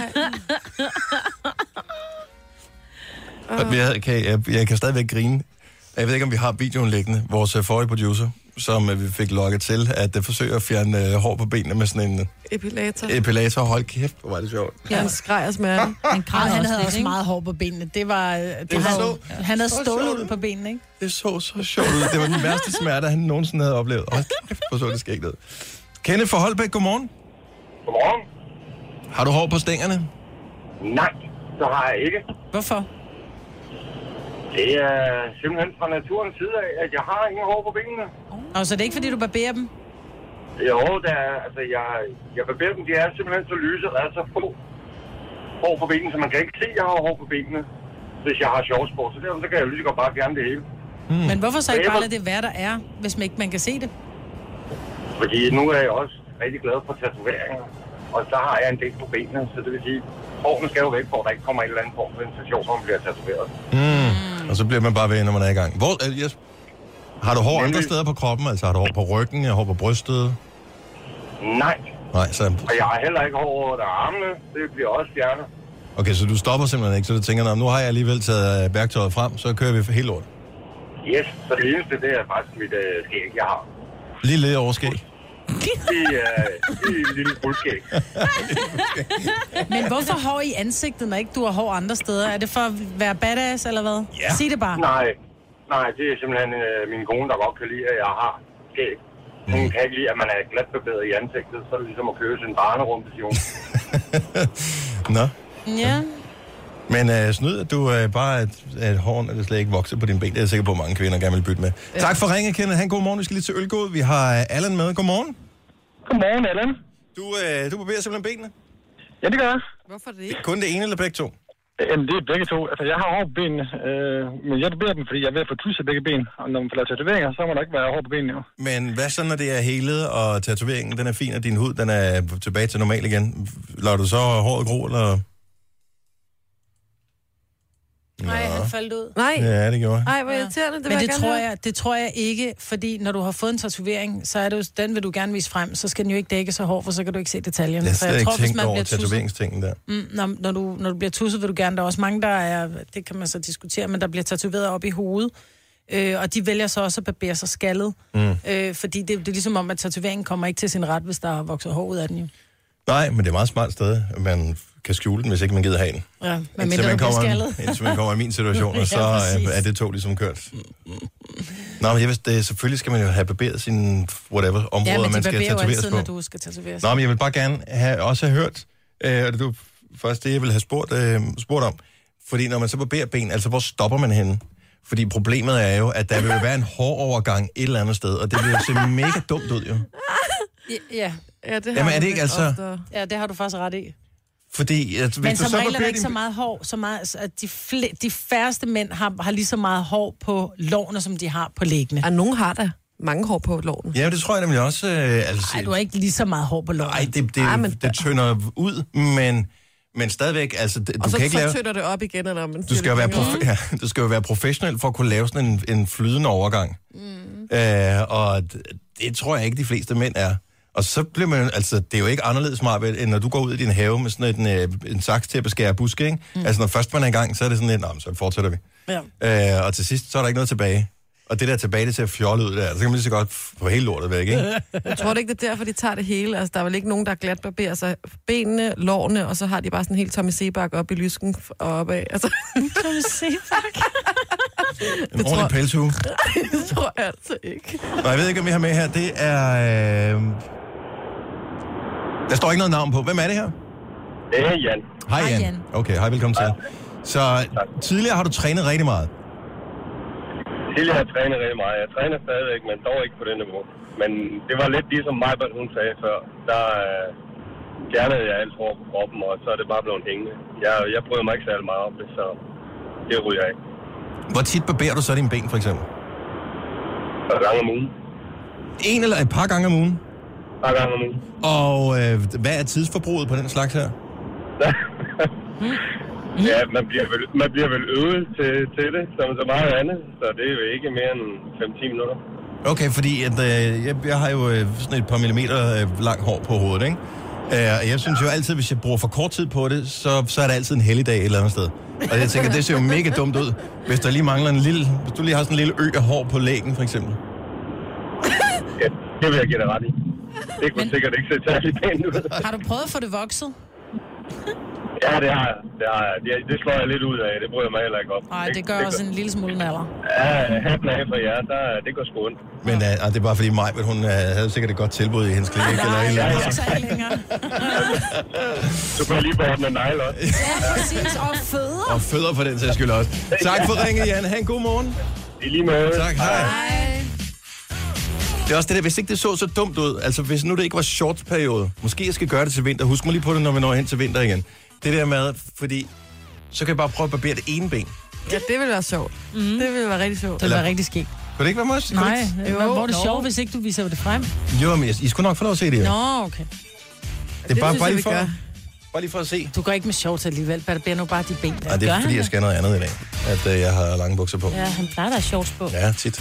Uh. Jeg, kan, jeg, jeg kan stadigvæk grine. Jeg ved ikke, om vi har videoen liggende. Vores uh, forrige producer, som uh, vi fik lukket til, at uh, forsøge at fjerne uh, hår på benene med sådan en... Epilator. Epilator. Hold kæft, hvor var det sjovt. Ja, han skreg af smerte. Han, han havde også ikke? meget hår på benene. Det var... Det det havde, så, han havde ståluld på benene, ikke? Det så så sjovt ud. Det var den værste smerte, han nogensinde havde oplevet. Hold kæft, hvor så det skægt ud. Kenneth fra Holbæk, godmorgen. Godmorgen. Har du hår på stængerne? Nej, det har jeg ikke. Hvorfor? Det er simpelthen fra naturens side af, at jeg har ingen hår på benene. Og så er det ikke, fordi du barberer dem? Jo, der er, altså, jeg, jeg barberer dem, de er simpelthen så lyse, og der er så få hår på benene, så man kan ikke se, at jeg har hår på benene, hvis jeg har shorts på. Så derfor så kan jeg jo lige så godt bare fjerne det hele. Hmm. Men hvorfor så ikke bare lade det være, der er, hvis man ikke man kan se det? Fordi nu er jeg også rigtig glad for tatoveringer, og så har jeg en del på benene, så det vil sige, hårene skal jo væk, for der ikke kommer en eller anden form for sensation, når man bliver tatoveret. Mm. Og så bliver man bare ved, når man er i gang. Hvor, uh, yes. Har du hår andre steder på kroppen? Altså har du hår på ryggen, har hår på brystet? Nej. Nej, så... Og jeg har heller ikke hår over der armene. Det bliver også fjernet. Okay, så du stopper simpelthen ikke, så du tænker, nu har jeg alligevel taget værktøjet frem, så kører vi helt lort. Yes, så det eneste, det er faktisk mit uh, skæg, jeg har. Lige lidt overskæg. Det er en lille fuldskæg. Men hvorfor hår i ansigtet, når ikke du har hår andre steder? Er det for at være badass, eller hvad? Ja. Sig det bare. Nej, nej, det er simpelthen uh, min kone, der godt kan lide, at jeg har skæg. Hun mm. kan ikke lide, at man er glatbarberet i ansigtet, så er det ligesom at købe sin barnerumpe, siger hun. Nå. Ja. Men uh, snyd, at du uh, bare at, at hårene er slet ikke vokset på dine ben. Det er jeg sikker på, at mange kvinder gerne vil bytte med. Ja. Tak for ringen, Kenneth. Han, god morgen. Vi skal lige til Ølgod. Vi har uh, Allan med. Godmorgen. Godmorgen, Allan. Du, uh, du barberer simpelthen benene? Ja, det gør jeg. Hvorfor det ikke? Kun det ene eller begge to? Jamen, det er begge to. Altså, jeg har hår på benene, øh, men jeg barberer dem, fordi jeg er ved at få tudset begge ben. Og når man får lavet tatoveringer, så må der ikke være hår på benene, jo. Men hvad så, når det er helet, og tatoveringen, den er fin, og din hud, den er tilbage til normal igen? Lader du så håret gro, eller... Nej, han faldt ud. Nej. Ja, det gjorde jeg. Nej, hvor irriterende. Det Men det jeg tror, jeg, det tror jeg ikke, fordi når du har fået en tatovering, så er det jo, den vil du gerne vise frem, så skal den jo ikke dække så hårdt, for så kan du ikke se detaljerne. Jeg har så jeg slet ikke tror, tænkt over tatoveringstingen der. Mm, når, når, du, når du bliver tusset, vil du gerne. Der er også mange, der er, det kan man så diskutere, men der bliver tatoveret op i hovedet. Øh, og de vælger så også at barbere sig skaldet. Mm. Øh, fordi det, det er ligesom om, at tatoveringen kommer ikke til sin ret, hvis der er vokset hår ud af den jo. Nej, men det er meget smart sted. Man kan skjule den, hvis ikke man gider have den. Ja, men indtil mindre man du bliver kommer, skaldet. indtil man kommer i min situation, og så ja, er det to ligesom kørt. Nå, men jeg ved, det, selvfølgelig skal man jo have barberet sine whatever områder, ja, man skal tatoveres på. Ja, men de barberer jo altid, når du skal tatoveres. Nå, men jeg vil bare gerne have, også have hørt, øh, og det er først det, jeg vil have spurgt, øh, spurgt om, fordi når man så barberer ben, altså hvor stopper man henne? Fordi problemet er jo, at der vil være en hård overgang et eller andet sted, og det vil jo se mega dumt ud, jo. Ja, ja det har Jamen er det ikke altså... Ofte. Ja, det har du faktisk ret i. Fordi, at, hvis men du som så regel er der din... ikke så meget hår, så meget, at de, fl- de færreste mænd har, har lige så meget hår på lårene, som de har på læggene. Og nogen har da mange hår på lårene. Ja, det tror jeg nemlig også. Øh, altså, Nej, du har ikke lige så meget hår på lårene. Nej, det, det, Ej, men... det tynder ud, men, men stadigvæk, altså, du og så, kan ikke så lave... tynder det op igen, eller man du skal, jo være profe- ja, du skal jo være professionel for at kunne lave sådan en, en flydende overgang. Mm. Øh, og det, det tror jeg ikke, de fleste mænd er. Og så bliver man, altså, det er jo ikke anderledes smart, end når du går ud i din have med sådan en, en saks til at beskære buske, ikke? Mm. Altså, når først man er i gang, så er det sådan lidt, nå, så fortsætter vi. Ja. Øh, og til sidst, så er der ikke noget tilbage. Og det der tilbage, det ser fjollet ud der. Så kan man lige så godt få hele lortet væk, ikke? Jeg tror ikke, det er derfor, de tager det hele. Altså, der er vel ikke nogen, der glat barberer sig benene, lårene, og så har de bare sådan en helt Tommy Sebak op i lysken og opad. Altså. Tommy Sebak? En ordentlig pelshue. Det tror jeg altså ikke. Nå, jeg ved ikke, om vi har med her. Det er... Øh... Der står ikke noget navn på. Hvem er det her? Det er Jan. Hej Jan. Jan. Okay, hej, velkommen til. Så tidligere har du trænet rigtig meget? Tidligere har jeg trænet rigtig meget. Jeg træner stadigvæk, men dog ikke på det niveau. Men det var lidt ligesom mig, hun sagde før. Der øh, fjernede jeg alt hår på kroppen, og så er det bare blevet hængende. Jeg, jeg bryder mig ikke særlig meget om det, så det ryger jeg ikke. Hvor tit barberer du så dine ben, for eksempel? Et par gange om ugen. En eller et par gange om ugen? Et par gange om ugen. Og øh, hvad er tidsforbruget på den slags her? Ja, man bliver vel, man bliver vel øvet til, til det, som så meget andet, så det er jo ikke mere end fem til ti minutter. Okay, fordi at, øh, jeg, jeg har jo øh, sådan et par millimeter øh, lang hår på hovedet, ikke? Øh, og jeg synes jo altid, hvis jeg bruger for kort tid på det, så, så er det altid en helligdag et eller andet sted. Og jeg tænker, det ser jo mega dumt ud, hvis der lige mangler en lille... Hvis du lige har sådan en lille ø af hår på lægen, for eksempel. Ja, det vil jeg give dig ret i. Det kunne Men... sikkert ikke se særligt pænt ud. Har du prøvet at få det vokset? Ja, det har jeg. Det, har jeg. Det, det slår jeg lidt ud af. Det bryder jeg mig heller ikke op. Nej, det gør det også gør... en lille smule naller. Ja, hatten af for jer. Der, det går sgu ondt. Men uh, det er bare fordi mig, at hun uh, havde sikkert et godt tilbud i hendes klinik. Nej, eller nej, eller jeg vokser ikke længere. Du kan lige bare ordne negl også. Ja, præcis. Og fødder. Og fødder for den sags skyld også. Tak for ringet, Jan. Ha' en god morgen. I lige måde. Tak, hej. hej. Det er også det der, hvis ikke det så så dumt ud, altså hvis nu det ikke var shortsperiode, måske jeg skal gøre det til vinter, husk mig lige på det, når vi når hen til vinter igen. Det der med, fordi så kan jeg bare prøve at barbere det ene ben. Ja, det ville være sjovt. Mm. Det ville være rigtig sjovt. Det ville være rigtig skægt. Kunne det ikke være meget? Nej, jo, hvor er det sjovt, hvis ikke du viser det frem? Jo, men I skulle nok få lov at se det, jo. Nå, okay. Det er bare, bare, lige for, bare lige for at se. Du går ikke med shorts alligevel, bare det bliver nu bare de ben. Nej, det er fordi, jeg skal noget andet i dag, at uh, jeg har lange bukser på. Ja, han plejer der shorts på. Ja, tit.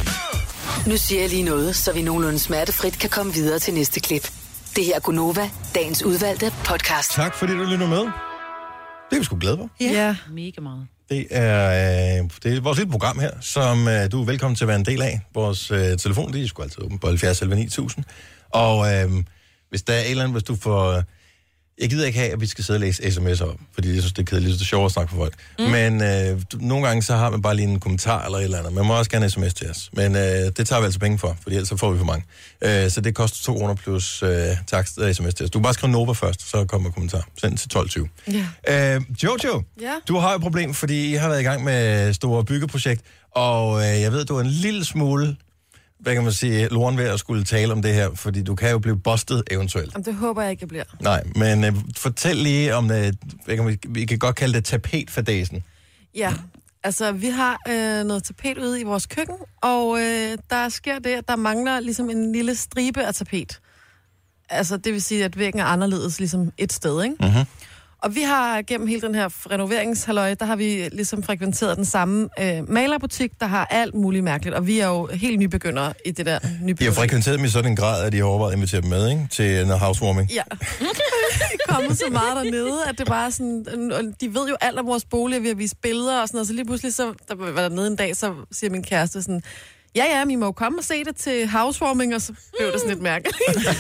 Nu siger jeg lige noget, så vi nogenlunde smertefrit kan komme videre til næste klip. Det her er Gunova, dagens udvalgte podcast. Tak fordi du lytter med. Det er vi sgu glade for. Ja, ja. Mega meget. Det er, øh, det er vores lille program her, som øh, du er velkommen til at være en del af. Vores øh, telefon, det er sgu altid åben på halvfjerds elleve ni tusind. Og øh, hvis der er et eller andet, hvis du får... Jeg gider ikke have, at vi skal sidde og læse sms'er op, fordi jeg synes, det er kedeligt, det er sjovt at snakke for folk. Mm. Men øh, nogle gange, så har man bare lige en kommentar eller et eller andet. Man må også gerne sms til os. Men øh, det tager vi altså penge for, fordi ellers så får vi for mange. Øh, så det koster to kroner plus øh, takst og sms til os. Du kan bare skrive Nova først, så kommer kommentar. Send til tolv tyve. Yeah. Øh, Jojo, yeah. du har jo et problem, fordi I har været i gang med store byggeprojekt, og øh, jeg ved, du er en lille smule... hvad kan man sige, loren ved at skulle tale om det her, fordi du kan jo blive bustet eventuelt. Jamen, det håber jeg ikke, jeg bliver. Nej, men uh, fortæl lige om, uh, hvad kan man, vi kan godt kalde det tapetfadæsen. Ja, altså vi har øh, noget tapet ude i vores køkken, og øh, der sker det, at der mangler ligesom en lille stribe af tapet. Altså det vil sige, at væggen er anderledes ligesom et sted, ikke? Mm-hmm. Og vi har gennem hele den her renoveringshalløj, der har vi ligesom frekventeret den samme øh, malerbutik, der har alt muligt mærkeligt. Og vi er jo helt nybegyndere i det der nybyggeri. I har frekventeret dem i sådan en grad, at I har overvejet at invitere dem med, ikke? Til noget housewarming. Ja. Vi er kommet så meget dernede, at det bare sådan... De ved jo alt om vores bolig, vi har vist billeder og sådan noget. Så lige pludselig, så der var der nede en dag, så siger min kæreste sådan... Ja, ja, I må jo komme og se det til housewarming, og så blev det sådan lidt mærkeligt.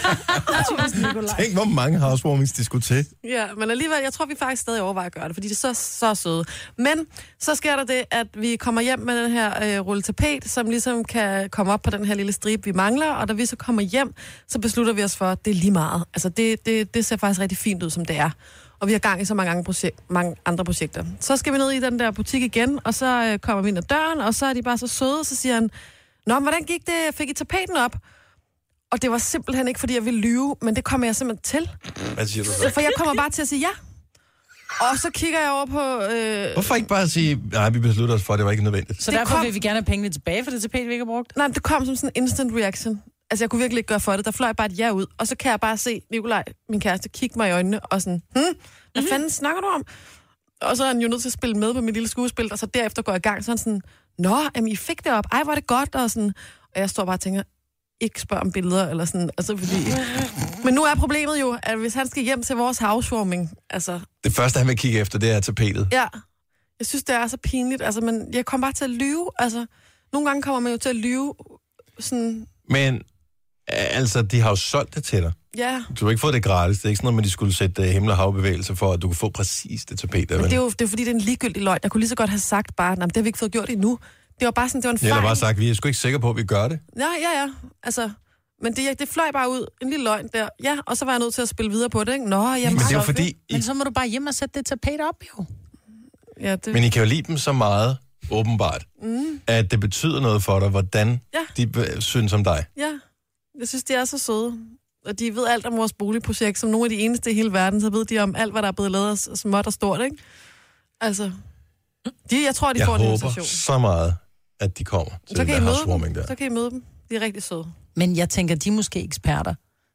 Tænk, hvor mange housewarmings de skulle til. Ja, men alligevel, jeg tror, vi faktisk stadig overvejer at gøre det, fordi det er så, så søde. Men så sker der det, at vi kommer hjem med den her øh, rulle tapet, som ligesom kan komme op på den her lille stribe, vi mangler, og da vi så kommer hjem, så beslutter vi os for, at det er lige meget. Altså, det, det, det ser faktisk rigtig fint ud, som det er. Og vi har gang i så mange andre, projek- mange andre projekter. Så skal vi ned i den der butik igen, og så øh, kommer vi ind ad døren, og så er de bare så søde, og så siger han, nå, men hvordan gik det? Fik I tapeten op? Og det var simpelthen ikke, fordi jeg ville lyve, men det kommer jeg simpelthen til. Hvad siger du så? For jeg kommer bare til at sige ja. Og så kigger jeg over på... Øh... Hvorfor ikke bare sige, nej, vi beslutter os for, at det var ikke nødvendigt? Så det derfor kom... vil vi gerne have pengene tilbage for det tapet, vi ikke har brugt? Nej, det kom som sådan en instant reaction. Altså, jeg kunne virkelig ikke gøre for det. Der fløj bare et ja ud. Og så kan jeg bare se Nikolaj, min kæreste, kigge mig i øjnene og sådan, hm, hvad mm-hmm. fanden snakker du om? Og så er han jo nødt til at spille med på mit lille skuespil, og så derefter går jeg i gang sådan sådan, nå, jamen, I fik det op. Ej, var det godt, og sådan... Og jeg står bare og tænker, ikke spørg om billeder, eller sådan, altså fordi... Men nu er problemet jo, at hvis han skal hjem til vores housewarming, altså... Det første, han vil kigge efter, det er tapetet. Ja. Jeg synes, det er så pinligt, altså, men jeg kommer bare til at lyve, altså... Nogle gange kommer man jo til at lyve, sådan... Men, altså, de har jo solgt det til dig. Ja. Du har ikke fået det gratis. Det er ikke sådan noget, at de skulle sætte uh, himmel- og havbevægelser for, at du kunne få præcis det tapet. Men det er jo det er, fordi, det er en ligegyldig løgn. Jeg kunne lige så godt have sagt bare, nej, det har vi ikke fået gjort endnu. Det var bare sådan, det var en fejl. Eller bare sagt, vi er sgu ikke sikre på, at vi gør det. Ja, ja, ja. Altså, men det, det fløj bare ud. En lille løgn der. Ja, og så var jeg nødt til at spille videre på det, ikke? Nå, jamen, men det er jo fordi... I... Men så må du bare hjem og sætte det tapet op, jo. Ja, det... Men I kan jo lide dem så meget, åbenbart, mm. at det betyder noget for dig, hvordan ja. de synes om dig. Ja, jeg synes, de er så søde. Og de ved alt om vores boligprojekt, som nogle af de eneste i hele verden, så ved de om alt, hvad der er blevet lavet af småt og stort, ikke? Altså, de, jeg tror, de jeg får en invitation. invitation. Så meget, at de kommer til så den der housewarming der. Så kan I møde dem. De er rigtig søde. Men jeg tænker, de er måske eksperter.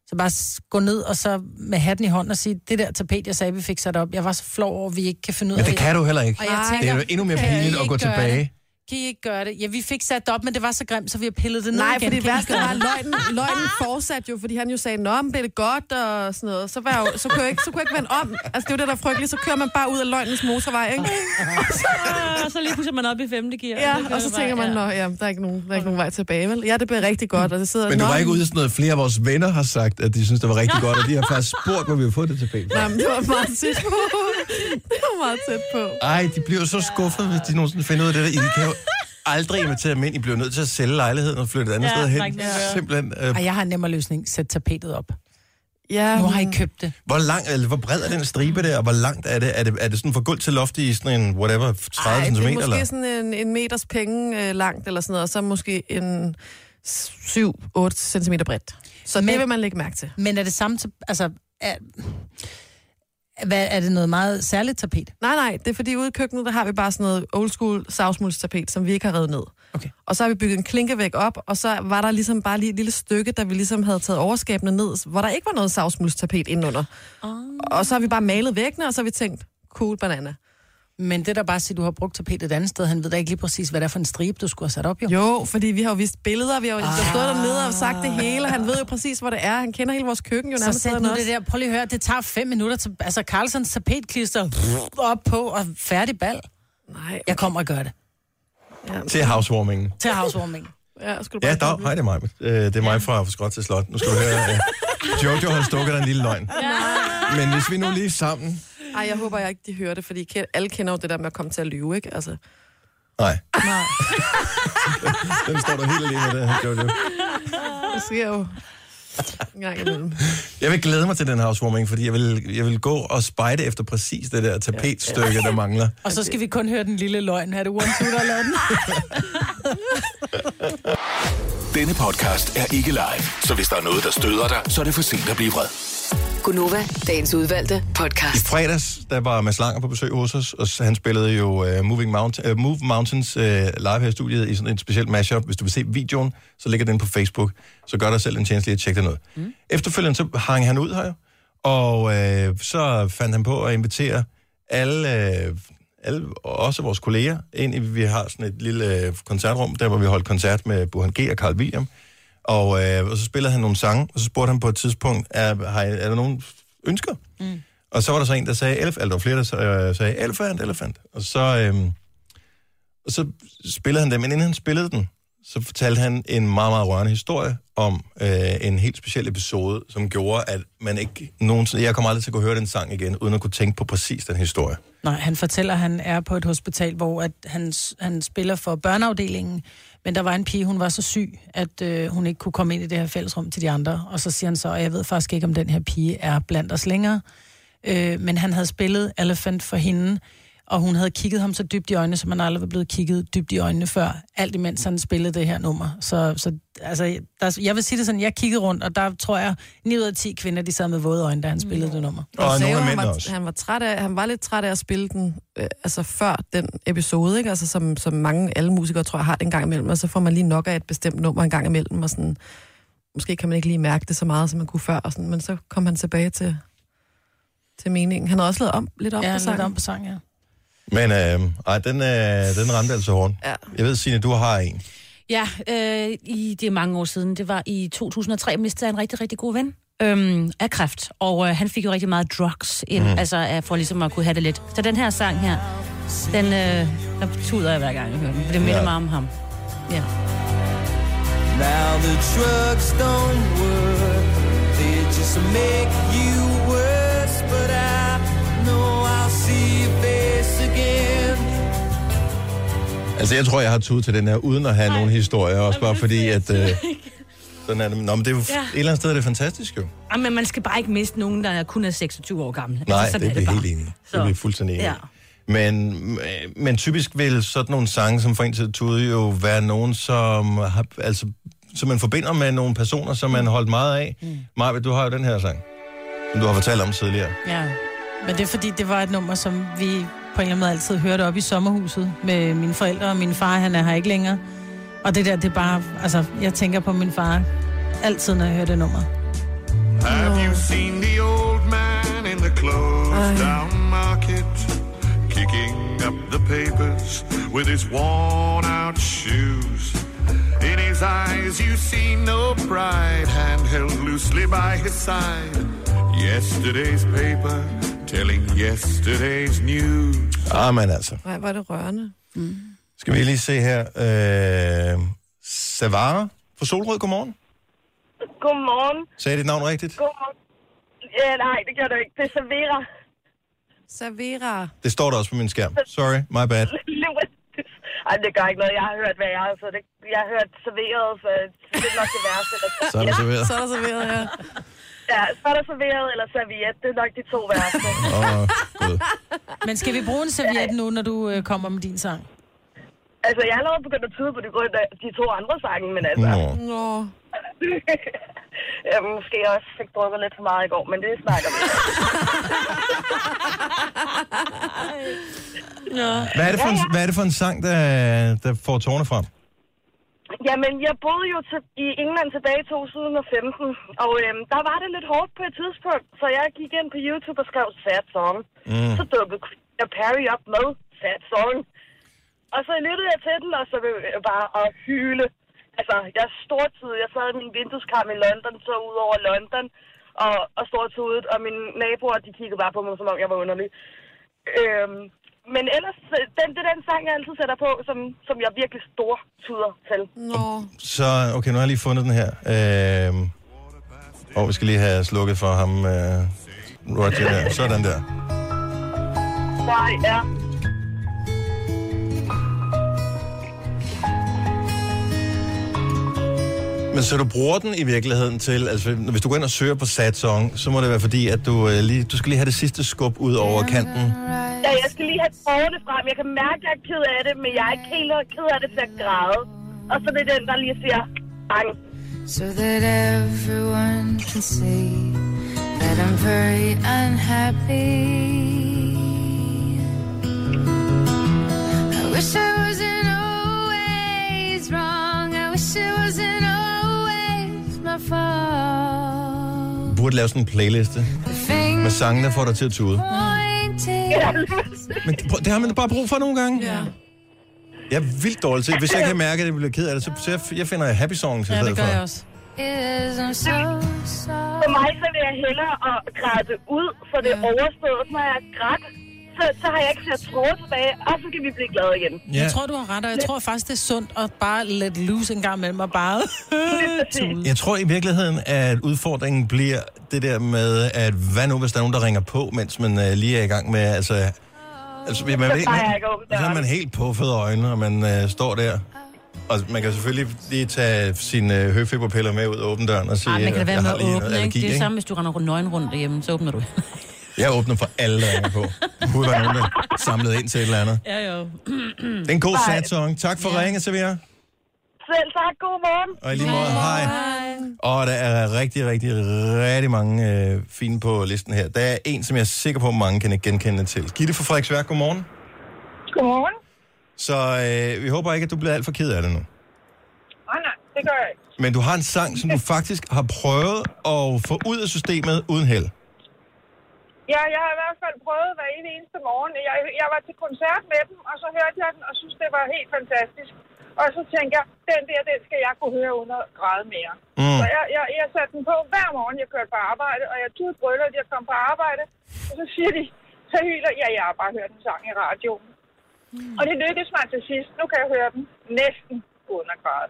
Så bare gå ned og så med hatten i hånden og sige, det der tapet, jeg sagde, vi fik sat op, jeg var så flov over, vi ikke kan finde ud af det. Men det kan du heller ikke. Og jeg tænker, det er jo endnu mere pinligt at gå tilbage. Det? Kan I ikke gøre det? Ja, vi fik sat det op, men det var så grimt, så vi har pillet det ned Nej, igen. fordi værste var, løgnen, løgnen fortsatte jo, fordi han jo sagde, nå, men blev det godt, og sådan noget. Så, var jeg jo, så, kunne jeg ikke, så kunne jeg ikke vende om. Altså, det er jo det, der er frygteligt. Så kører man bare ud af løgnens motorvej, ikke? Og så lige pludselig man op i femte gear. Ja, og så tænker man, nå, ja, der er ikke nogen, der er ikke nogen vej tilbage, vel? Ja, det bliver rigtig godt, og det sidder... Men du var ikke ude i sådan noget, flere af vores venner har sagt, at de synes, det var rigtig godt, og de har faktisk spurgt, hvor vi har fået det tilbage. Nej, men det var meget tæt på. Det var meget tæt på. Ej, de bliver så skuffet, hvis de nogensinde finder ud af det der. I kan jo aldrig invitere dem ind. I bliver nødt til at sælge lejligheden og flytte et andet ja, sted hen. Ja. Simpelthen. Øh... Ej, jeg har en nemmere løsning. Sæt tapetet op. Ja, nu har I købt det. Hvor lang, eller hvor bred er den stribe der, og hvor langt er det? Er det, er det sådan fra gulv til loft i sådan en, whatever, tredive centimeter? Nej, det er måske eller? sådan en, en meters penge øh, langt, eller sådan noget, og så måske en syv otte centimeter bredt. Så men, det vil man lægge mærke til. Men er det samme, altså... Er, hvad, er det noget meget særligt tapet? Nej, nej, det er fordi ude i køkkenet, der har vi bare sådan noget old school savsmuldstapet, som vi ikke har revet ned. Okay. Og så har vi bygget en klinkevæg op, og så var der ligesom bare lige et lille stykke, der vi ligesom havde taget overskabene ned, hvor der ikke var noget savsmuldstapet indenunder. Oh. Og så har vi bare malet væggene, og så har vi tænkt, cool banana. Men det der bare siger, du har brugt tapetet et andet sted, han ved da ikke lige præcis, hvad det er for en stribe, du skulle have sat op, jo. Jo, fordi vi har jo vist billeder, vi har jo ah. stået dernede og sagt det hele, og han ved jo præcis, hvor det er. Han kender hele vores køkken jo nærmest. Så sæt nu det der, prøv lige at høre, det tager fem minutter til, altså Carlsons tapetklister op på og færdig bal. Nej. Jeg kommer og gør det. Ja. Til housewarmingen. Til housewarmingen. Ja, skal du ja dag, hej, det er mig. Det er mig fra Skråt til Slot. Nu skal du høre, Jojo har stukket dig en lille løgn. Ja. Men hvis vi nu lige sammen... Ej, jeg håber jeg ikke, de hører det, fordi alle kender jo det der med at komme til at lyve, ikke? Altså... Nej. Nej. Den står du helt alene med det her, Jojo. Det sker jo en gang imellem. Jeg vil glæde mig til den housewarming, fordi jeg vil, jeg vil gå og spejde efter præcis det der tapetstykke, ja, ja. der mangler. Og så skal vi kun høre den lille løgn. Er det one, two, der lavet den? Denne podcast er ikke live, så hvis der er noget, der støder dig, så er det for sent at blive vred. Gunova, dagens udvalgte podcast. I fredags, der var Mads Langer på besøg hos os, og han spillede jo uh, Moving Mount- uh, Move Mountains uh, live her i studiet i sådan en speciel mashup. Hvis du vil se videoen, så ligger den på Facebook. Så gør dig selv en tjeneste lige at tjekke det noget. Mm. Efterfølgende så hang han ud her, og uh, så fandt han på at invitere alle, uh, alle, også vores kolleger, ind i, vi har sådan et lille uh, koncertrum, der hvor vi holdt koncert med Burhan G. og Carl William. Og, øh, og så spillede han nogle sange, og så spurgte han på et tidspunkt, er, har, er der nogen ønsker? Mm. Og så var der så en, der sagde, elef, eller der var flere, der sagde, elefant, elefant. Og så, øh, og så spillede han dem, men inden han spillede den, så fortalte han en meget, meget rørende historie om øh, en helt speciel episode, som gjorde, at man ikke nogensinde... Jeg kommer aldrig til at kunne høre den sang igen, uden at kunne tænke på præcis den historie. Nej, han fortæller, at han er på et hospital, hvor at han, han spiller for børneafdelingen, men der var en pige, hun var så syg, at øh, hun ikke kunne komme ind i det her fællesrum til de andre. Og så siger han så, og jeg ved faktisk ikke, om den her pige er blandt os længere, øh, men han havde spillet Elephant for hende, og hun havde kigget ham så dybt i øjnene, som han aldrig var blevet kigget dybt i øjnene før, alt imens han spillede det her nummer. Så, så altså, der, jeg vil sige det sådan, jeg kiggede rundt, og der tror jeg, ni ud af ti kvinder, de sad med våde øjne, da han spillede mm. det nummer. Og, og nogle af han, var, også. han var træt af, han var lidt træt af at spille den, øh, altså før den episode, ikke? Altså som, som mange, alle musikere tror jeg har det en gang imellem, og så får man lige nok af et bestemt nummer en gang imellem, og sådan, måske kan man ikke lige mærke det så meget, som man kunne før, og sådan, men så kom han tilbage til, til meningen. Han har også lavet om, lidt om ja, på sangen. lidt om på sang, ja. Men øh, ej, den, øh, den ramte altså hårdt. Ja. Jeg ved, Signe, du har en. Ja, øh, i, det er mange år siden. Det var i to tusind og tre, mistede jeg en rigtig, rigtig god ven øhm, af kræft. Og øh, han fik jo rigtig meget drugs ind, mm. altså for ligesom at kunne have det lidt. Så den her sang her, den, øh, der tuder jeg hver gang, jeg hører den. Det minder ja. mig om ham. Ja. Now the drugs don't work, they just make you worse, but I know I'll see your face again. Altså, jeg tror, jeg har tudet til den her, uden at have Ej. nogen historie, også bare fordi, at... Øh, sådan er det. Nå, men det er jo, ja. et eller andet sted er det fantastisk, jo. Ja, men man skal bare ikke miste nogen, der kun er seksogtyve år gammel. Nej, altså, det er vi helt enige. Det er vi fuldstændig enige. Ja. Men, men typisk vil sådan nogle sange, som for en til tude, jo være nogen, som, har, altså, som man forbinder med nogle personer, som man holdt meget af. Mm. Marve, du har jo den her sang, som du har fortalt om tidligere. Ja, men det er fordi, det var et nummer, som vi på en eller anden måde altid hørte op i sommerhuset med mine forældre, og min far, han er her ikke længere. Og det der, det er bare, altså, jeg tænker på min far altid, når jeg hører det nummer. Have you seen the old man in the closed down market, kicking up the papers with his worn out shoes? In his eyes you see no pride, hand held loosely by his side. Yesterday's paper telling yesterday's news. Ah, men altså. Nej, var det rørende. Mm. Skal vi lige se her. Øh, Savara fra Solrød, godmorgen. Godmorgen. Sagde dit navn rigtigt? Godmorgen. Ja, nej, det gør du ikke. Det er Savera. Savera. Det står der også på min skærm. Sorry, my bad. Ej, det gør ikke noget. Jeg har hørt værre, så det, jeg har hørt serveret, så det er nok det værste. Så er der serveret. Så er der serveret, ja. Ja, så er der serveret eller serviet. Det er nok de to værste. Åh, oh, gud. Men skal vi bruge en serviet nu, når du øh, kommer med din sang? Altså, jeg har allerede begyndt at tyde på de, de to andre sange, men altså... Nå. Nå. Jeg måske også fik drukket lidt for meget i går, men det snakker vi. Ja. Hvad, er det for en, hvad er det for en sang, der, der får tårne frem? Jamen, jeg boede jo til, i England tilbage i to tusind og femten, og øhm, der var det lidt hårdt på et tidspunkt, så jeg gik ind på YouTube og skrev sad song. Mm. Så dukkede jeg Perry op med sad song. Og så lyttede jeg til den, og så begyndte jeg bare at hyle. Altså, jeg er stortid. Jeg sad i min vindueskarm i London, så ud over London, og, og stortudet, og mine naboer, de kiggede bare på mig, som om jeg var underlig. Øhm, men ellers, den, det er den sang, jeg altid sætter på, som, som jeg virkelig stortuder til. Nå. Så, okay, nu har jeg lige fundet den her. Øh, og vi skal lige have slukket for ham, øh, Roger der. Sådan der. Nej, ja. Men så du bruger den i virkeligheden til, altså hvis du går ind og søger på sad song, så må det være fordi, at du, øh, lige, du skal lige have det sidste skub ud over kanten. Ja, jeg skal lige have tårerne frem. Jeg kan mærke, at jeg er ked af det, men jeg er ikke helt ked af det til at græde. Og så er det den, der lige siger, bang. So that everyone can see that I'm very unhappy. I wish I wasn't always wrong. I wish I wasn't always my fault. Du burde lave sådan en playliste med sange, der får dig til at tude. Men det har man bare brug for nogle gange. Ja. Jeg er vildt dårlig til. Hvis jeg kan mærke, at jeg bliver ked af det, så jeg, jeg finder happy songs i stedet for. Ja, det gør jeg også. For mig så vil jeg hellere at græde det ud, for det er overstået. Når jeg er grædt, så, så har jeg ikke set tråde tilbage, og så kan vi blive glade igen. Ja. Jeg tror, du har ret, og jeg tror faktisk, det er sundt at bare let loose en gang mellem og bare Jeg tror i virkeligheden, at udfordringen bliver det der med, at hvad nu, hvis der er nogen, der ringer på, mens man uh, lige er i gang med, altså... altså man, man, Så man, jeg ikke åbent så er man helt puffet øjne, og man uh, står der. Og man kan selvfølgelig lige tage sine uh, høfeberpiller med ud og åbne døren og sige, Ej, man kan da være med at åbne, allergi, ikke? Det er samme, hvis du render rundt nøgen rundt derhjemme, så åbner du. Jeg åbner for alle, der ringer på. Der kunne være nogen, der samlede ind til et eller andet. Ja, jo. Det er en god sad song. Tak for ja. ringen, Savera. Selv tak. God morgen. Og i lige måde, hej. Og der er rigtig, rigtig, rigtig mange øh, fine på listen her. Der er en, som jeg er sikker på, at mange kan genkende til. Gitte fra Frederiksværk, godmorgen. Godmorgen. Så øh, vi håber ikke, at du bliver alt for ked af det nu. Nej, nej, det gør jeg ikke. Men du har en sang, som du faktisk har prøvet at få ud af systemet uden held. Ja, jeg har i hvert fald prøvet hver eneste morgen. Jeg, jeg var til koncert med dem, og så hørte jeg den, og synes det var helt fantastisk. Og så tænkte jeg, den der, den skal jeg kunne høre uden at græde mere. Mm. Så jeg, jeg, jeg satte den på hver morgen, jeg kørte på arbejde, og jeg tog bryllet, jeg kom på arbejde, og så siger de, så hyler jeg, jeg har bare hørt en sang i radioen. Mm. Og det lykkedes mig til sidst. Nu kan jeg høre den næsten uden at græde.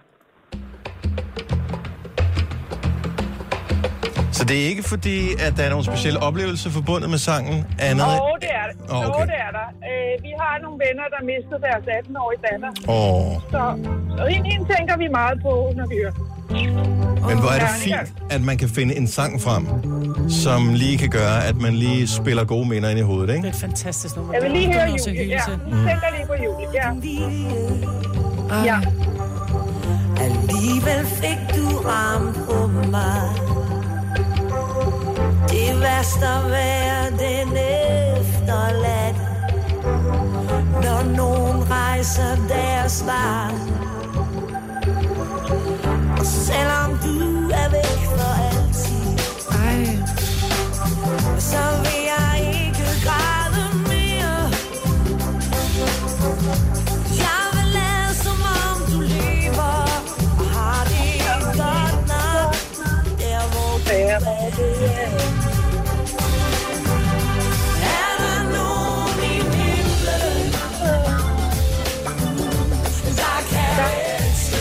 Så det er ikke fordi, at der er nogle specielle oplevelser forbundet med sangen? Andet... Åh, det er det. Oh, okay. Åh, det er der. Øh, vi har nogle venner, der mistede deres atten-årige datter. Oh. Så, så hende, hende tænker vi meget på, når vi hører. Men hvor er det fint, at man kan finde en sang frem, som lige kan gøre, at man lige spiller gode minder ind i hovedet, ikke? Det er et fantastisk nummer. Jeg vil lige høre Julie. Julie, ja. Mm. Tænker lige på Julie, ja. Ja. Alligevel fik du ram på mig. Det værste at være den efterladt, når nogen rejser deres vej. Og selvom du er væk for altid, ej, hvor du er. Er der nogen i himlen, der kan elske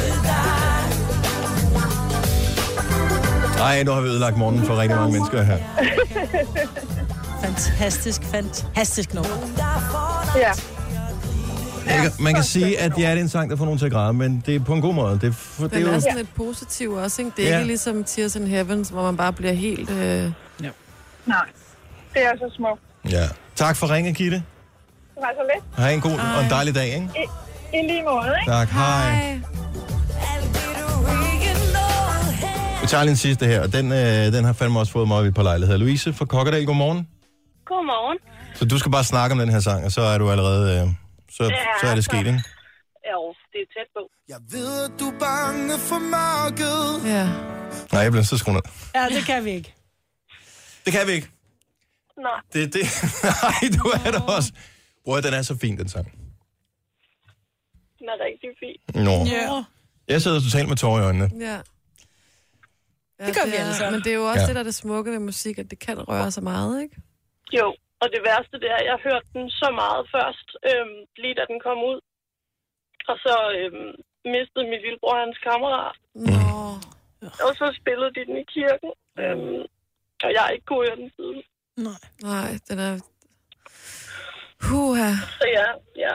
dig? Ej, nu har vi ødelagt morgenen for rigtig mange mennesker her. Fantastisk, fantastisk nummer. Ja. Man kan, man kan sige, at ja, det er en sang, der får nogen til at græde, men det er på en god måde. Det, for, det er Den jo... er sådan lidt positiv også, ikke? Det er Ja. ikke ligesom Tears in Heavens, hvor man bare bliver helt... Øh... Ja. Nej, det er så smukt. Ja. Tak for ringen, Gitte. Det var så lidt. Ha' en god og en dejlig dag, ikke? I, i lige måde, ikke? Tak, hej. Vi tager lige en sidste her, og den, øh, den har fandme også fået mig op i et par lejligheder. Louise fra Kokkedal, godmorgen. Godmorgen. Så du skal bare snakke om den her sang, og så er du allerede... Øh, så, Ja, så er det sket, ikke? Jo, det er tæt på. Jeg ved, at du er bange for mørket. Ja. Nej, jeg bliver så skruet ned. Ja, det kan vi ikke. Det kan vi ikke. Nej. Det, det... Nej, du er der også. Bror, den er så fin, den sang. Den er rigtig fin. Nå. Ja. Jeg sidder totalt med tårer i øjnene. Ja. Ja, Det gør vi er- alle sammen. Men det er jo også Ja. det, der er det smukke ved musik, at det kan røre sig meget, ikke? Jo, og det værste det er, at jeg hørte den så meget først, øhm, lige da den kom ud. Og så øhm, mistede min lillebror hans kammerat. Nå. Og så spillede de den i kirken. Øhm, og jeg er ikke god i den siden. Nej. Nej, den er... Huha. Så ja, ja.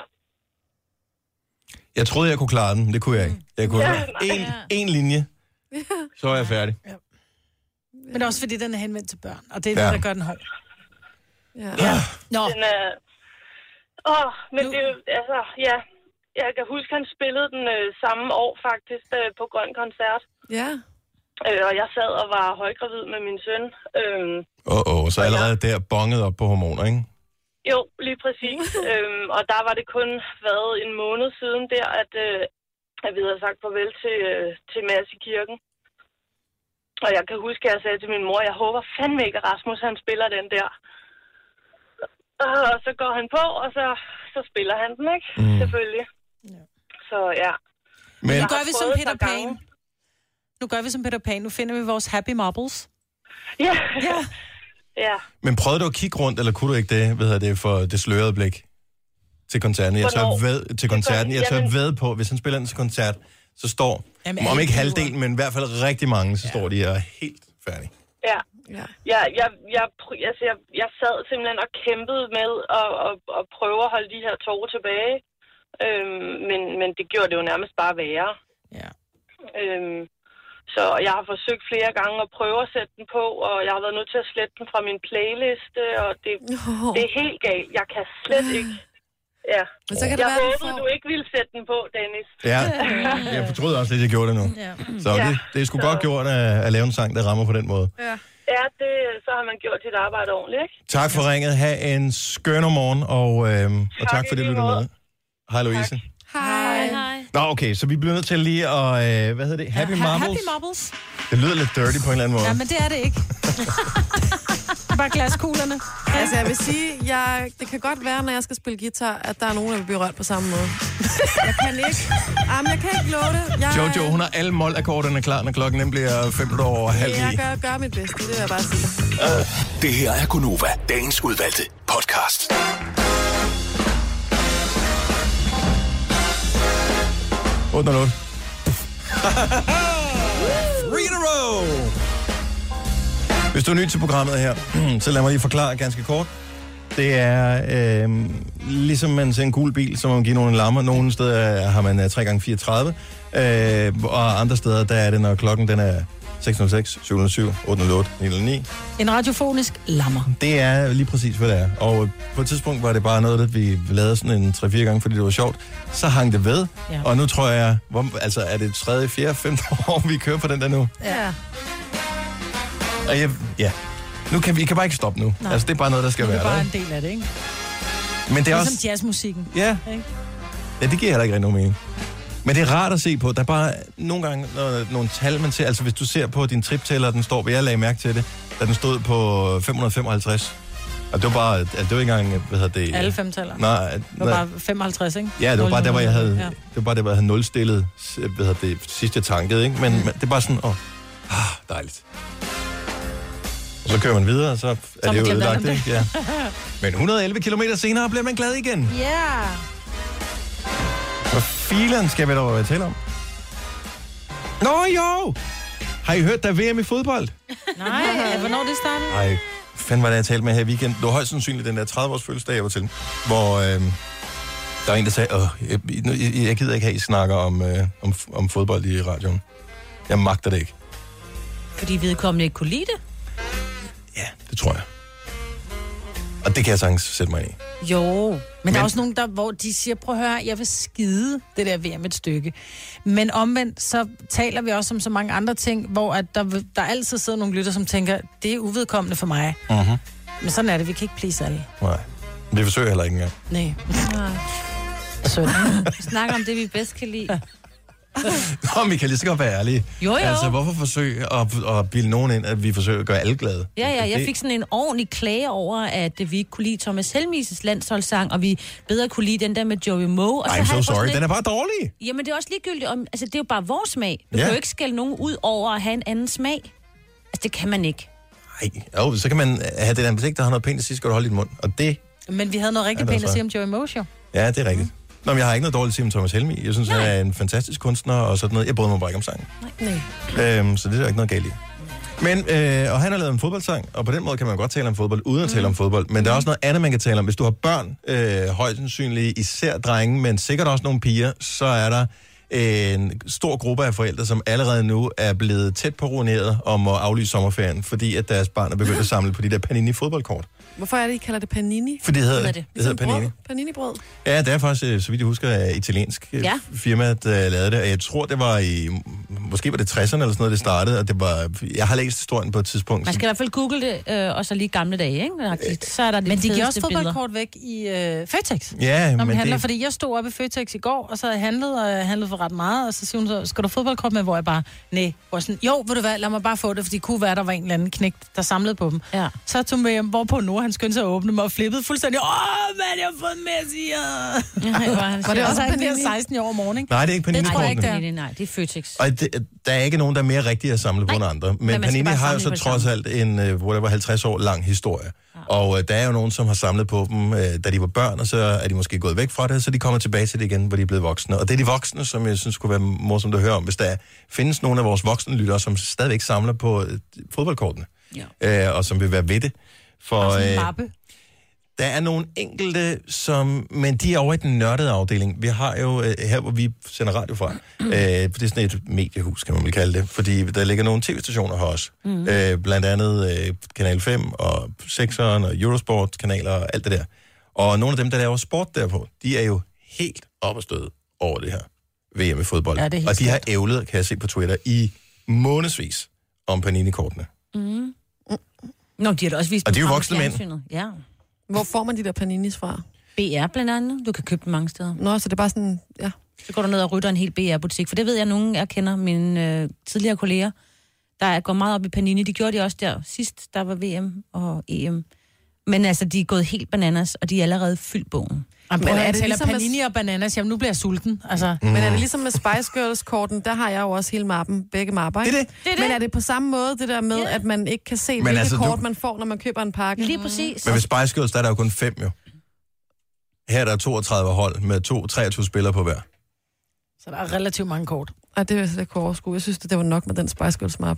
Jeg troede, jeg kunne klare den. Det kunne jeg ikke. Jeg kunne Ja, ja, nej. en, en linje, så er jeg færdig. Ja. Men det er også fordi, den er henvendt til børn, og det er Ja. det, der gør den hård. Ja. Ja. Nå. Den er... Åh, men det er jo, altså, ja. Jeg kan huske, han spillede den øh, samme år faktisk øh, på Grøn Koncert. Ja. Øh, og jeg sad og var højgravid med min søn. Øhm, Åh, oh, oh, så allerede der bonget op på hormoner, ikke? Jo, lige præcis. øhm, og der var det kun været en måned siden der, at, øh, at vi havde sagt farvel til, øh, til Mads i kirken. Og jeg kan huske, at jeg sagde til min mor, jeg håber fandme ikke, at Rasmus han spiller den der. Og så går han på, og så, så spiller han den, ikke? Mm. Selvfølgelig. Ja. Så ja. Men... Nu gør vi som Peter Pan. Nu gør vi som Peter Pan. Nu finder vi vores Happy Marbles. Ja. Ja. Ja. Men prøvede du at kigge rundt, eller kunne du ikke det, hvad hedder det, for det slørede blik til koncerten? Jeg tør Hvornår? ved, til koncerten. Jeg tør Jamen- ved på, hvis han spiller den til koncert, så står, Jamen, om ikke alle halvdelen, men i hvert fald rigtig mange, så står de og er helt færdige. Ja. Ja. Jeg, jeg, jeg, pr- altså, jeg, jeg sad simpelthen og kæmpede med at, at, at prøve at holde de her tårer tilbage. Øhm, men, men det gjorde det jo nærmest bare værre. Ja. Øhm, så jeg har forsøgt flere gange at prøve at sætte den på, og jeg har været nødt til at slette den fra min playliste, og det, Oh. det er helt galt. Jeg kan slet ikke... Ja. Men så kan det jeg være, du håbede, får- du ikke ville sætte den på, Dennis. Ja, jeg fortrød også lidt, at jeg gjorde det nu. Ja. Så det, det er sgu godt gjort at, at lave en sang, der rammer på den måde. Ja. Ja, det, så har man gjort sit arbejde ordentligt, ikke? Tak for ringet. Ha' en skøn morgen, og, øhm, og tak for det, du lyttede med. Hej, Louise. Hej. Hej. Nå, okay, så vi bliver nødt til lige at, øh, hvad hedder det, Happy Ha- Marbles? Happy Marbles. Det lyder lidt dirty på en eller anden måde. Ja, men det er det ikke. Bare glaskuglerne. Altså, jeg vil sige, jeg, det kan godt være, når jeg skal spille guitar, at der er nogen, der vil blive rørt på samme måde. Jeg kan ikke. Jamen, jeg kan ikke love det. Jeg, Jojo, hun har alle mål-akkorderne klar, når klokken den bliver fem minutter over halv Jeg ni. gør, gør mit bedste, det vil jeg bare sige. Det her er Gunova, dagens udvalgte podcast. otte nul otte. Three in a row! Hvis du er ny til programmet her, så lad mig lige forklare ganske kort. Det er øh, ligesom man ser en gul bil, så må man give nogle lammer. Nogle steder har man tre gange fireogtredive, øh, og andre steder der er det, når klokken den er seks nul seks, syv nul syv, otte nul otte, ni nul ni. En radiofonisk lammer. Det er lige præcis, hvad det er. Og på et tidspunkt var det bare noget, at vi lavede sådan en tre fire gange, fordi det var sjovt. Så hang det ved, Ja. og nu tror jeg, hvor, altså er det tredje, fjerde, femte år, vi kører på den der nu. Ja. Og jeg, ja, nu kan vi, I kan bare ikke stoppe nu. Nej. Altså det er bare noget, der skal Det er være bare der. en del af det, ikke? Men det er Ligesom også... jazzmusikken. Ja. Ikke? Ja, det giver heller ikke rigtig nogen mening. Men det er rart at se på. Der er bare nogle gange nogle, nogle tal, man ser. Altså hvis du ser på din triptæller, den står, vil jeg lagde mærke til det, da den stod på fem hundrede femoghalvtreds. Og det var bare, altså, det var ikke engang, hvad hedder det? Alle femtaller. Nej, Det var bare femoghalvtreds, ikke? ja, det var bare der, hvor jeg havde, Ja. det var bare der, hvor jeg havde nulstillet, hvad hedder det, sidst jeg tankede, ikke? Men, men det er bare sådan, åh, ah, dejligt. Så kører man videre, og så er Så det jo man glemt ødelagt, alt om ikke? Ja. Men et hundrede og elleve kilometer senere bliver man glad igen. Ja. Yeah. Hvad filen skal vi dog tale om? Nå jo! Har I hørt, der er V M i fodbold? Nej, hvornår det startede? Nej, fanden var det, jeg talte med her i weekend. Det var højst sandsynligt den der tredive-års fødselsdag, jeg var til, hvor øh, der var en, der sagde, Åh, jeg, jeg, jeg gider ikke have, I snakker om, øh, om, om fodbold i radioen. Jeg magter det ikke. Fordi vedkommende ikke kunne lide det? Det tror jeg. Og det kan jeg sagtens sætte mig ind i. Jo, men, men der er også nogen, der, hvor de siger, prøv at høre, jeg vil skide det der V M et stykke. Men omvendt, så taler vi også om så mange andre ting, hvor at der, der altid sidder nogle lytter, som tænker, det er uvedkommende for mig. Uh-huh. Men sådan er det, vi kan ikke please alle. Nej, vi forsøger heller ikke engang. Nej. Sødt. Vi snakker om det, vi bedst kan lide. Nå, vi kan lige så godt være ærlige. Jo, jo. Altså, hvorfor forsøge at, at bilde nogen ind, at vi forsøger at gøre alle glade? Ja, ja, jeg Det- fik sådan en ordentlig klage over, at vi ikke kunne lide Thomas Helmises landsholdssang, og vi bedre kunne lide den der med Joey Moe. Og I'm har so jeg sorry, sådan lidt- den er bare dårlig. Jamen, det er også ligegyldigt om... Altså, det er jo bare vores smag. Du Ja. kan jo ikke skælde nogen ud over at have en anden smag. Altså, det kan man ikke. Nej, jo, så kan man have det der musik, der har noget pænt at sige, skal du holde dit mund. Og det, Men vi havde noget rigtig Ja, det er pænt at så. sige om Joey Moe, jo. ja, det er rigtigt. Nå, men jeg har ikke noget dårligt at sige om Thomas Helmig. Jeg synes, han er en fantastisk kunstner og sådan noget. Jeg bryder mig bare ikke om sangen. Nej. Øhm, så det er der ikke noget galt i. Men, øh, og han har lavet en fodboldsang, og på den måde kan man godt tale om fodbold, uden at tale om fodbold. Men der er også noget andet, man kan tale om. Hvis du har børn, øh, højst sandsynligt især drenge, men sikkert også nogle piger, så er der en stor gruppe af forældre, som allerede nu er blevet tæt på ruineret om at aflyse sommerferien, fordi at deres barn er begyndt at samle på de der Panini-fodboldkort. Hvorfor er det, I kalder det panini? For det hedder, Hvad er det, det Ligesom hedder Panini. brød? Panini-brød? Ja, det er faktisk, øh, så vidt jeg husker, et italiensk øh, Ja. firma, der lavede det. Og jeg tror, det var i... Måske var det tresserne eller sådan noget, det startede. Og det var, jeg har læst historien på et tidspunkt. Man skal i hvert fald google det, øh, og så lige gamle dage, ikke? Så er der de Men de giver fedeste også billeder. fodboldkort væk i øh, Føtex. Ja, Når men man handler, det- fordi jeg stod oppe i Føtex i går, og så havde jeg handlet, og jeg handlede for ret meget, og så siger hun så, skal du have fodboldkort med, hvor jeg bare, nej, hvor jeg sådan, jo, ved du hvad, lad mig bare få det, fordi det kunne være, der var en eller anden knægt, der samlede på dem. Ja. Så tog med hjem, hvorpå Nora, han skyndte sig at åbne mig og flippede fuldstændig, åh, hvad jeg har fået Messi, ja. Ja, var, han Var det også Panini? Panini? seksten år om morgenen, ikke? Nej, det er ikke Panini. Det tror jeg ikke, det er. Nej, nej, det er Føtex. Og det, der er ikke nogen, der er mere rigtige at samle på end andre. Men, men man skal Panini bare har jo samle så på det trods alt en uh, whatever, halvtreds år lang historie. Ja. Og uh, der er jo nogen, som har samlet på dem, uh, da de var børn, og så er de måske gået væk fra det, så de kommer tilbage til det igen, hvor de er blevet voksne. Og det er de voksne, som jeg synes kunne være morsomt at høre om, hvis der findes nogle af vores voksne lyttere, som stadigvæk samler på uh, fodboldkortene, ja. uh, og som vil være ved det. For, Og sådan en øh, mappe. der er nogle enkelte, som... Men de er over i den nørdede afdeling. Vi har jo øh, her, hvor vi sender radio fra. Øh, det er sådan et mediehus, kan man vel kalde det. Fordi der ligger nogle tv-stationer her også. Mm. Øh, blandt andet øh, Kanal fem og sekseren og Eurosport-kanaler og alt det der. Og nogle af dem, der laver sport derpå, de er jo helt op og støde over det her V M i fodbold. Ja, det er helt og de har skørt. ævlet, kan jeg se på Twitter, i månedsvis om Panini-kortene. Mm. Nå, de har da også vist Og de er jo dem frem i voksne mænd. fjernsynet. Ja. Hvor får man de der paninis fra? B R blandt andet. Du kan købe dem mange steder. Nå, så det er bare sådan, ja. Så går du ned og rytter en hel B R-butik, for det ved jeg, nogen jeg kender, mine øh, tidligere kolleger, der går meget op i Panini. De gjorde det også der sidst, der var V M og E M. Men altså, de er gået helt bananas, og de er allerede fyldt bogen. Men er det ligesom ligesom med- panini og bananas? Jamen, nu bliver jeg sulten. Altså. Mm. Men er det ligesom med Spice Girls-korten, der har jeg jo også hele mappen, begge mapper, ikke? Det er det. Det er det. Men er det på samme måde, det der med, yeah. at man ikke kan se, Men hvilke altså, kort du- man får, når man køber en pakke? Lige præcis. Men ved Spice Girls, der er der jo kun fem jo. Her er der toogtredive hold med to, treogtyve spillere på hver. Så der er relativt mange kort. Ej, det vil jeg slet ikke kunne overskue. Jeg synes, det var nok med den Spice Girls-map.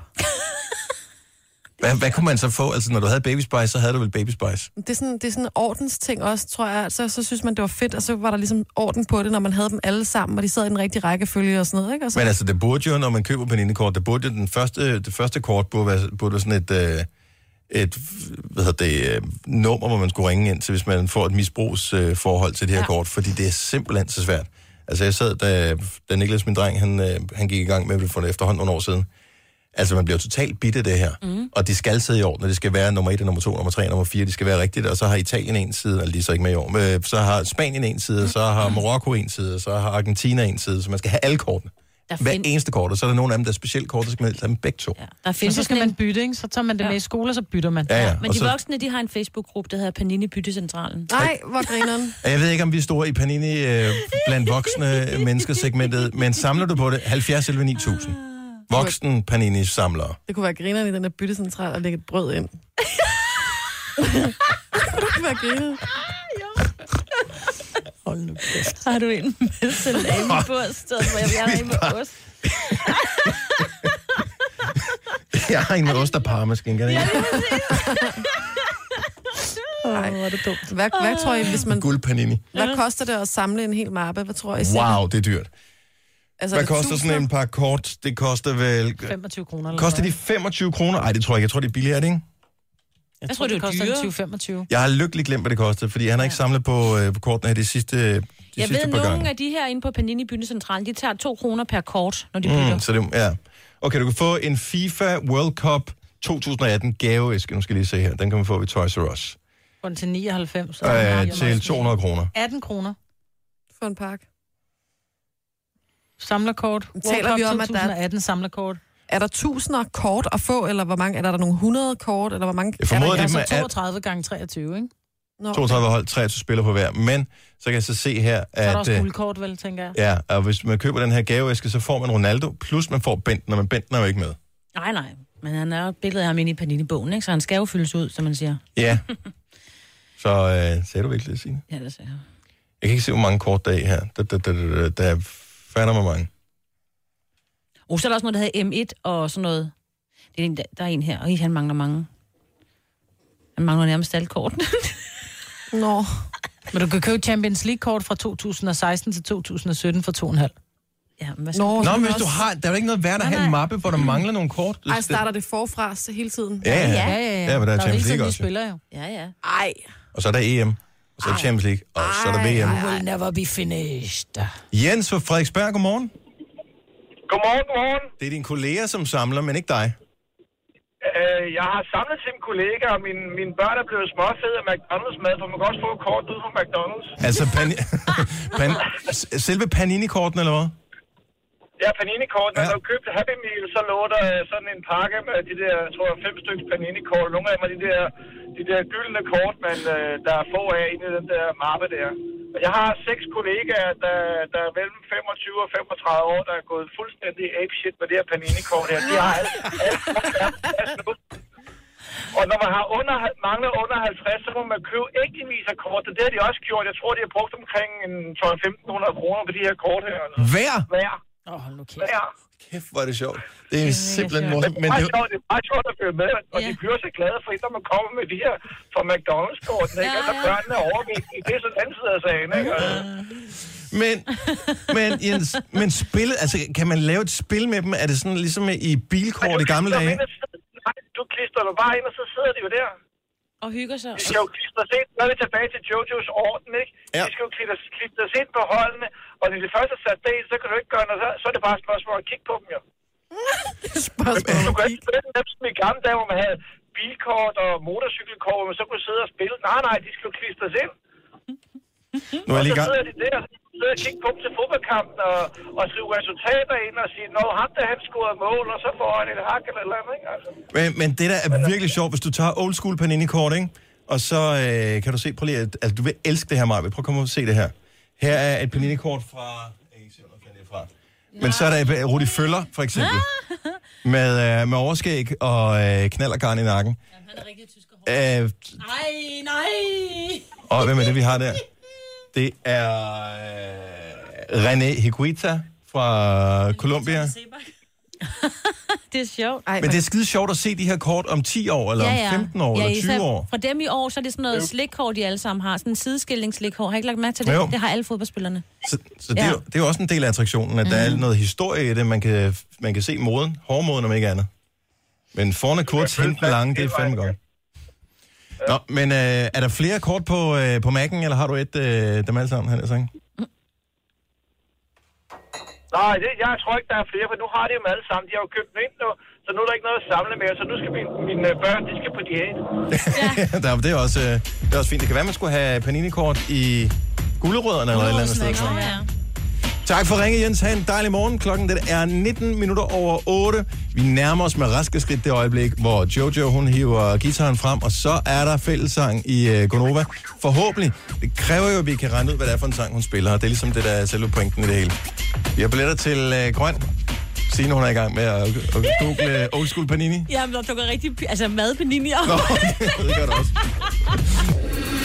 Hvad, hvad kunne man så få? Altså, når du havde Baby Spice, så havde du vel Baby Spice? Det er sådan, det er sådan en ordensting også, tror jeg. Så, så synes man, det var fedt, og så var der ligesom orden på det, når man havde dem alle sammen, og de sad i den rigtige rækkefølge og sådan noget, ikke? Og så... Men altså, det burde jo, når man køber Panini-kort, det burde jo, den første, det første kort burde være, burde være sådan et, øh, et hvad hedder det, øh, nummer, hvor man skulle ringe ind til, hvis man får et misbrugsforhold øh, forhold til det her ja. kort, fordi det er simpelthen så svært. Altså, jeg sad, da, da Niklas, min dreng, han, øh, han gik i gang med det for efterhånden nogle år siden. Altså, man bliver totalt bidt af det her. Mm. Og de skal sidde i orden, og det skal være nummer et, nummer to, nummer tre, nummer fire, de skal være rigtigt. Og så har Italien en side, eller de er så ikke med i år. Men så har Spanien en side, så har Marokko en side, så har Argentina en side. Så man skal have alle kortene. Hver find... eneste kort, og så er der nogle af dem, der er specielt kort, så skal man have dem begge to. Ja. Der findes så skal man bytte, ikke? Så tager man det ja. med i skole, og så bytter man. Ja, ja. Men Og de så- voksne, de har en Facebook-gruppe, der hedder Panini Byttecentralen. Nej, hvor grineren. Jeg ved ikke, om vi står i Panini øh, blandt voksne menneskesegmentet, men samler du på det? halvfjerds elleve ni tusind. Voksen Panini-samlere. Det kunne være grineren i den der byttecentral og lægge et brød ind. Hvad griner? Hold nu kæft. Har du en med salami på stedet, hvor jeg vil have en med ost? Jeg har en med ost og parmaskinker, ikke? Ej, hvor er det dumt. Hvad, hvad tror I, hvis man... Guldpanini. Hvad koster det at samle en hel mappe? Hvad tror I? Wow, det er dyrt. Altså, Hvad er det koster sådan en par kort? Det koster vel... femogtyve kroner. Eller Koster hvad? de femogtyve kroner? Nej, det tror jeg ikke. Jeg tror, det er billigere, er det ikke? Jeg, Jeg tror, tror, det det er koster dyrere. tyve til femogtyve. Jeg har lykkeligt glemt, hvad det kostede, fordi han har ikke samlet på, øh, på kortene her de sidste, de Jeg sidste ved, par nogle gange. af de her inde på Panini Byttecentralen, de tager to kroner per kort, når de bytter. Mm, så det, ja. Okay, du kan få en FIFA World Cup to tusind atten gaveæske. Nu skal jeg lige se her. Den kan man få ved Toys R Us. Få den til nioghalvfems. Øh, til to hundrede kroner. atten kroner. For en pakke. Samlerkort. Taler vi om, at der to tusind atten samlerkort. Er der tusinder kort at få, eller hvor mange? Er der nogle hundrede kort, eller hvor mange? Jeg formoder, er der, det Altså med toogtredive gange treogtyve, ikke? Nå, toogtredive hold, treogtyve spillere på hver. Men så kan jeg så se her, Så er der at... også øh, guldkort, vel, tænker jeg. ja, og hvis man køber den her gaveæske, så får man Ronaldo, plus man får Bentner, men Bentner er jo ikke med. Nej, nej. Men han er jo et billede af ham inde i Panini-bogen, ikke? Så han skal jo fyldes ud, som man siger. Ja. Så øh, sagde du virkelig det, Signe? Ja, det siger jeg. Jeg kan ikke se, hvor mange kort der er i her. Der, der, der, der, der er fandme mange. Og så er der også noget, der hedder M et og sådan noget. Det er en, der der er en her, og han mangler mange. Han mangler nærmest alle kortene. Nå. Men du kan købe Champions League-kort fra to tusind og seksten til to tusind og sytten for to komma fem. Ja, men hvad Nå, Nå, men hvis du har... Der er jo ikke noget værd at have en mappe, hvor der mangler nogle kort. Ej, starter det forfra så hele tiden? Ja, ja. Ja, ja, ja. Ja, men der er jo Champions hele tiden, League de også. spiller jo. Ja, ja. Ej. Og så er der E M, og så er der Champions League, og så er der V M. Will never be finished. Jens fra Frederiksberg, godmorgen. Godmorgen, godmorgen. Det er din kollega, som samler, men ikke dig. Øh, jeg har samlet til en kollega, og mine, mine børn er blevet småfede af McDonald's mad, for man kan også få kort ud fra McDonald's. Altså, pan, pan, selve Panini-korten, eller hvad? Ja, Panini-kort. Når ja. du købte Happy Meal, så lå der sådan en pakke med de der, jeg tror, fem stykker Panini-kort. Nogle af dem er de der, de der gyldne kort, men øh, der er få af inde i den der mappe der. Og jeg har seks kollegaer, der, der er mellem femogtyve og femogtredive år, der er gået fuldstændig apeshit med det her Panini-kort her. De har alt, alt, alt nu. Og når man har under, mangler under halvtreds, så må man købe enkeltvis af kort. Det har de også gjort. Jeg tror, de har brugt omkring tolv til femten hundrede kroner på de her kort her. Altså. Hver? Hver. Åh, hold nu kæft. Hver. Kæft, hvor er det sjovt. Det er simpelthen morsomt. Men det er sjovt, det er meget sjovt at følge med, og de bliver så glade for, når man kommer med de her fra McDonald's-korten, ikke? Og så børnene er overvægtige. Det er sådan en anden side af sagen, ikke? Men, men, Jens, men spil, altså, kan man lave et spil med dem? Er det sådan ligesom i bilkort i gamle dage? Nej, du klister dig bare ind, og så sidder de jo der. Og hygger sig. De skal jo klistre sig ind. Nu er vi tilbage til Jojos orden, ikke? Ja. De skal jo klistre sig ind på holdene, og når de først er sat bag, så kan du ikke gøre noget, så, så er det bare et spørgsmål at kigge på dem, jo. Spørgsmål du kan ikke spille dem som i gamle dage, hvor man havde bilkort og motorcykelkort, hvor man så kunne sidde og spille. Nej, nej, de skal jo klistres ind. Nu er jeg lige og så gang. sidder de der, og sidder og kigger på dem til fodboldkampen, og, og skrive resultater ind og sige, når ham der han scorede mål, og så får han et hak eller et eller andet, ikke? Altså. Men, men det der er virkelig sjovt, hvis du tager old school Panini-kort, ikke? Og så øh, kan du se, prøv lige, at, altså du vil elske det her, Marve. Prøv at komme ud og se det her. Her er et Panini-kort fra... Jeg kan ikke se, hvor det er fra. Men så er der et Rudi Føller, for eksempel. med, øh, med overskæg og øh, knallergarn i nakken. Jamen, han er rigtig tysker. Nej, Øh, nej. og hvem er det, vi har der? Det er øh, René Higuita fra Colombia. Det er sjovt. Men det er skide sjovt at se de her kort om ti år, eller Ja, ja. om femten år, Ja, eller tyve især år. fra dem i år, så er det sådan noget slikkort, de alle sammen har. Sådan en sideskilningsslikkort. Har I ikke lagt mærke til det? Jo. Det har alle fodboldspillerne. Så, så det, er jo, det er jo også en del af attraktionen, at mm. der er noget historie i det. Man kan, man kan se moden, hårdmoden om ikke andet. Men foran Kurz, hinten lange, det er fandme godt. Nå, men øh, er der flere kort på, øh, på Mac'en, eller har du et øh, dem alle sammen, han er sagt? Nej, det, jeg tror ikke, der er flere, for nu har de dem alle sammen. De har jo købt dem ind nu, så nu er der ikke noget at samle mere. Så nu skal mine, mine børn, de skal på diæt. Ja. Det er også, øh, det er også fint. Det kan være, man skulle have Panini-kort i gulerødderne eller et eller andet sted. Så. Ja. Tak for ringe, Jens. Ha' en dejlig morgen. Klokken det er nitten minutter over otte. Vi nærmer os med raske skridt det øjeblik, hvor Jojo hun hiver gitaren frem, og så er der fællessang i uh, Gonova. Forhåbentlig. Det kræver jo, at vi kan regne ud, hvad det er for en sang, hun spiller. Og det er ligesom det, der er selve pointen i det hele. Vi har billetter til uh, Grøn. Signe, hun er i gang med at, at google uh, old school Panini. Jamen, der dukker rigtig... Altså, mad Panini op. Nå, det gør det også.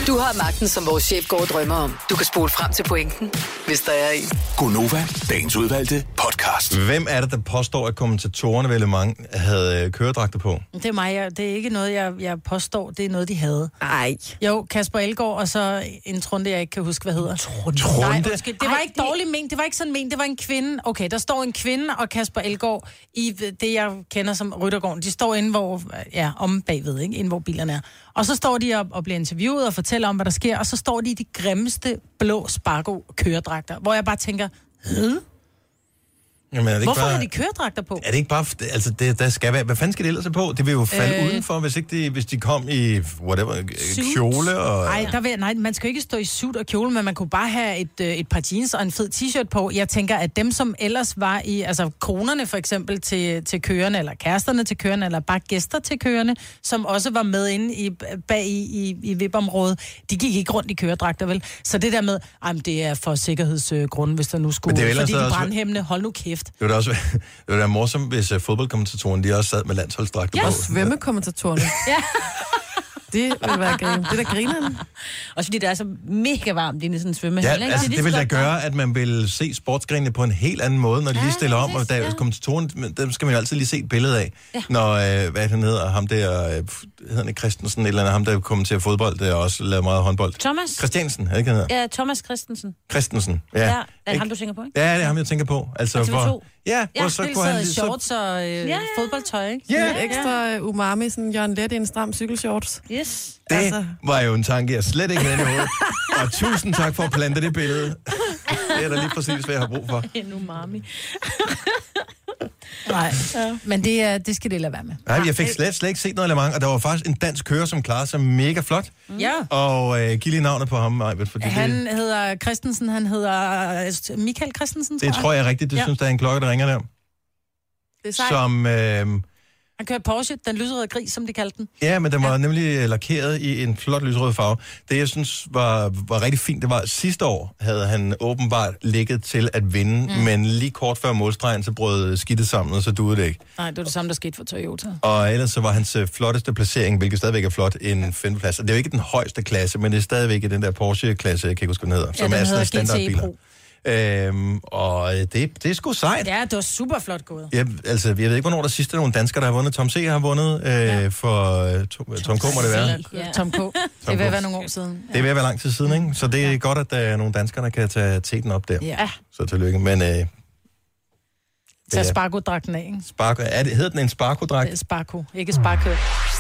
Du har magten, som vores chef går og drømmer om. Du kan spole frem til pointen, hvis der er en. Gonova, dagens udvalgte podcast. Hvem er det, der påstår, at kommentatorerne vel mange havde øh, køredragter på? Det er mig. Jeg, det er ikke noget, jeg, jeg påstår. Det er noget, de havde. Ej. Jo, Kasper Elgaard, og så en trunde, jeg ikke kan huske, hvad hedder. Trunde? Nej, undskyld. Det var Ej, ikke dårligt ment. Det var ikke sådan ment. Det var en kvinde. Okay, der står en kvinde og Kasper Elgaard i det, jeg kender som Ryttergården. De står inde, hvor, ja, om bagved, ikke? Inde, hvor bilerne er. Og så står de og, og bliver interviewet og fortæller om, hvad der sker, og så står de i de grimmeste blå Sparko-køredragter, hvor jeg bare tænker, Hed? Jamen, er det hvorfor bare, har de køredragter på? Er det ikke bare, altså det, der skal være, hvad fanden skal de ellers have på? Det vil jo falde øh... udenfor, hvis ikke de, hvis de kom i, whatever, suit. Kjole og... Ej, der vil, nej, man skal jo ikke stå i suit og kjole, men man kunne bare have et, et par jeans og en fed t-shirt på. Jeg tænker, at dem, som ellers var i, altså konerne for eksempel til, til kørerne, eller kæresterne til kørerne, eller bare gæster til kørerne, som også var med inde i, bag i, i, i V I P-området, de gik ikke rundt i køredragter, vel? Så det der med, jamen, det er for sikkerhedsgrunde, hvis der nu skulle, fordi de brandhæmmende, hold nu kæft. Det var da også det var da morsomt, hvis uh, fodboldkommentatorerne, de også sad med landsholdsdragter ja. på. Og svømmekommentatorerne. Ja. Det vil være grin. Det er da grineren. Også fordi det er så mega varmt inde i sådan en svømmehal. Ja, altså, det vil da gøre, at man vil se sportsgrenene på en helt anden måde, når de ja, lige stiller om, og der ja. Kommentatorerne, dem skal man jo altid lige se et billede af. Ja. Når, øh, hvad han hedder, ham der, øh, hedder han Christensen, eller andet, ham der kommenterer fodbold, der også laver meget håndbold. Thomas? Christiansen, er det ikke han hedder? Ja, Thomas Christensen. Christensen, ja. Ja, er det ham, du tænker på, ikke? Ja, det er ham, jeg tænker på. Altså, hvor... Ja, ja, hvor så kunne han... Så... shorts og øh, ja, ja. fodboldtøj, ikke? Ja. Lidt ekstra uh, umami, sådan Jørgen Let i en stram cykelshorts. Yes. Det altså. Var jo en tanke, jeg slet ikke havde i hovedet. Og tusind tak for at plante det billede. Det er da lige præcis, hvad jeg har brug for. En umami. Nej, ja. Men det, er, det skal det lade være med. Nej, jeg fik slet, slet ikke set noget element, og der var faktisk en dansk kører, som klarede sig mega flot. Ja. Og øh, giv lige navnet på ham, Majbert, fordi han det... hedder Christensen, han hedder Michael Christensen, tror Det tror jeg rigtigt, det ja. Synes, der er en klokke, der ringer der. Det er sejt. Som... Øh, Han kørte Porsche, den lyserøde gris, som de kaldte den. Ja, men den var ja. Nemlig lakeret i en flot lyserød farve. Det, jeg synes var, var rigtig fint, det var, at sidste år havde han åbenbart ligget til at vinde, mm. men lige kort før målstregen, så brød skidtet sammen, og så duede det ikke. Nej, det var det samme, der skete for Toyota. Og ellers så var hans flotteste placering, hvilket stadigvæk er flot, en femteplads. Og det er jo ikke den højeste klasse, men det er stadigvæk i den der Porsche-klasse, jeg kan ikke huske, hvad den hedder, ja, som den er sådan en hedder standardbiler. Øhm, og det, det er sgu sejt. Ja, det var super flot gået. Ja, altså, jeg ved ikke, hvornår der sidste er nogle danskere, der har vundet. Tom C. har vundet øh, ja. for uh, Tom, Tom K. må det være. Ja. Tom K. Det vil være nogle år siden. Det vil være lang tid siden, ikke? Så det er ja. Godt, at der er nogle danskere, der kan tage teten op der. Ja. Så tillykke. Men... Øh, Tag Sparko-dragten af, ikke? Sparko. Er det, hedder den en Sparko-dragt? Det er Sparko, ikke Sparko.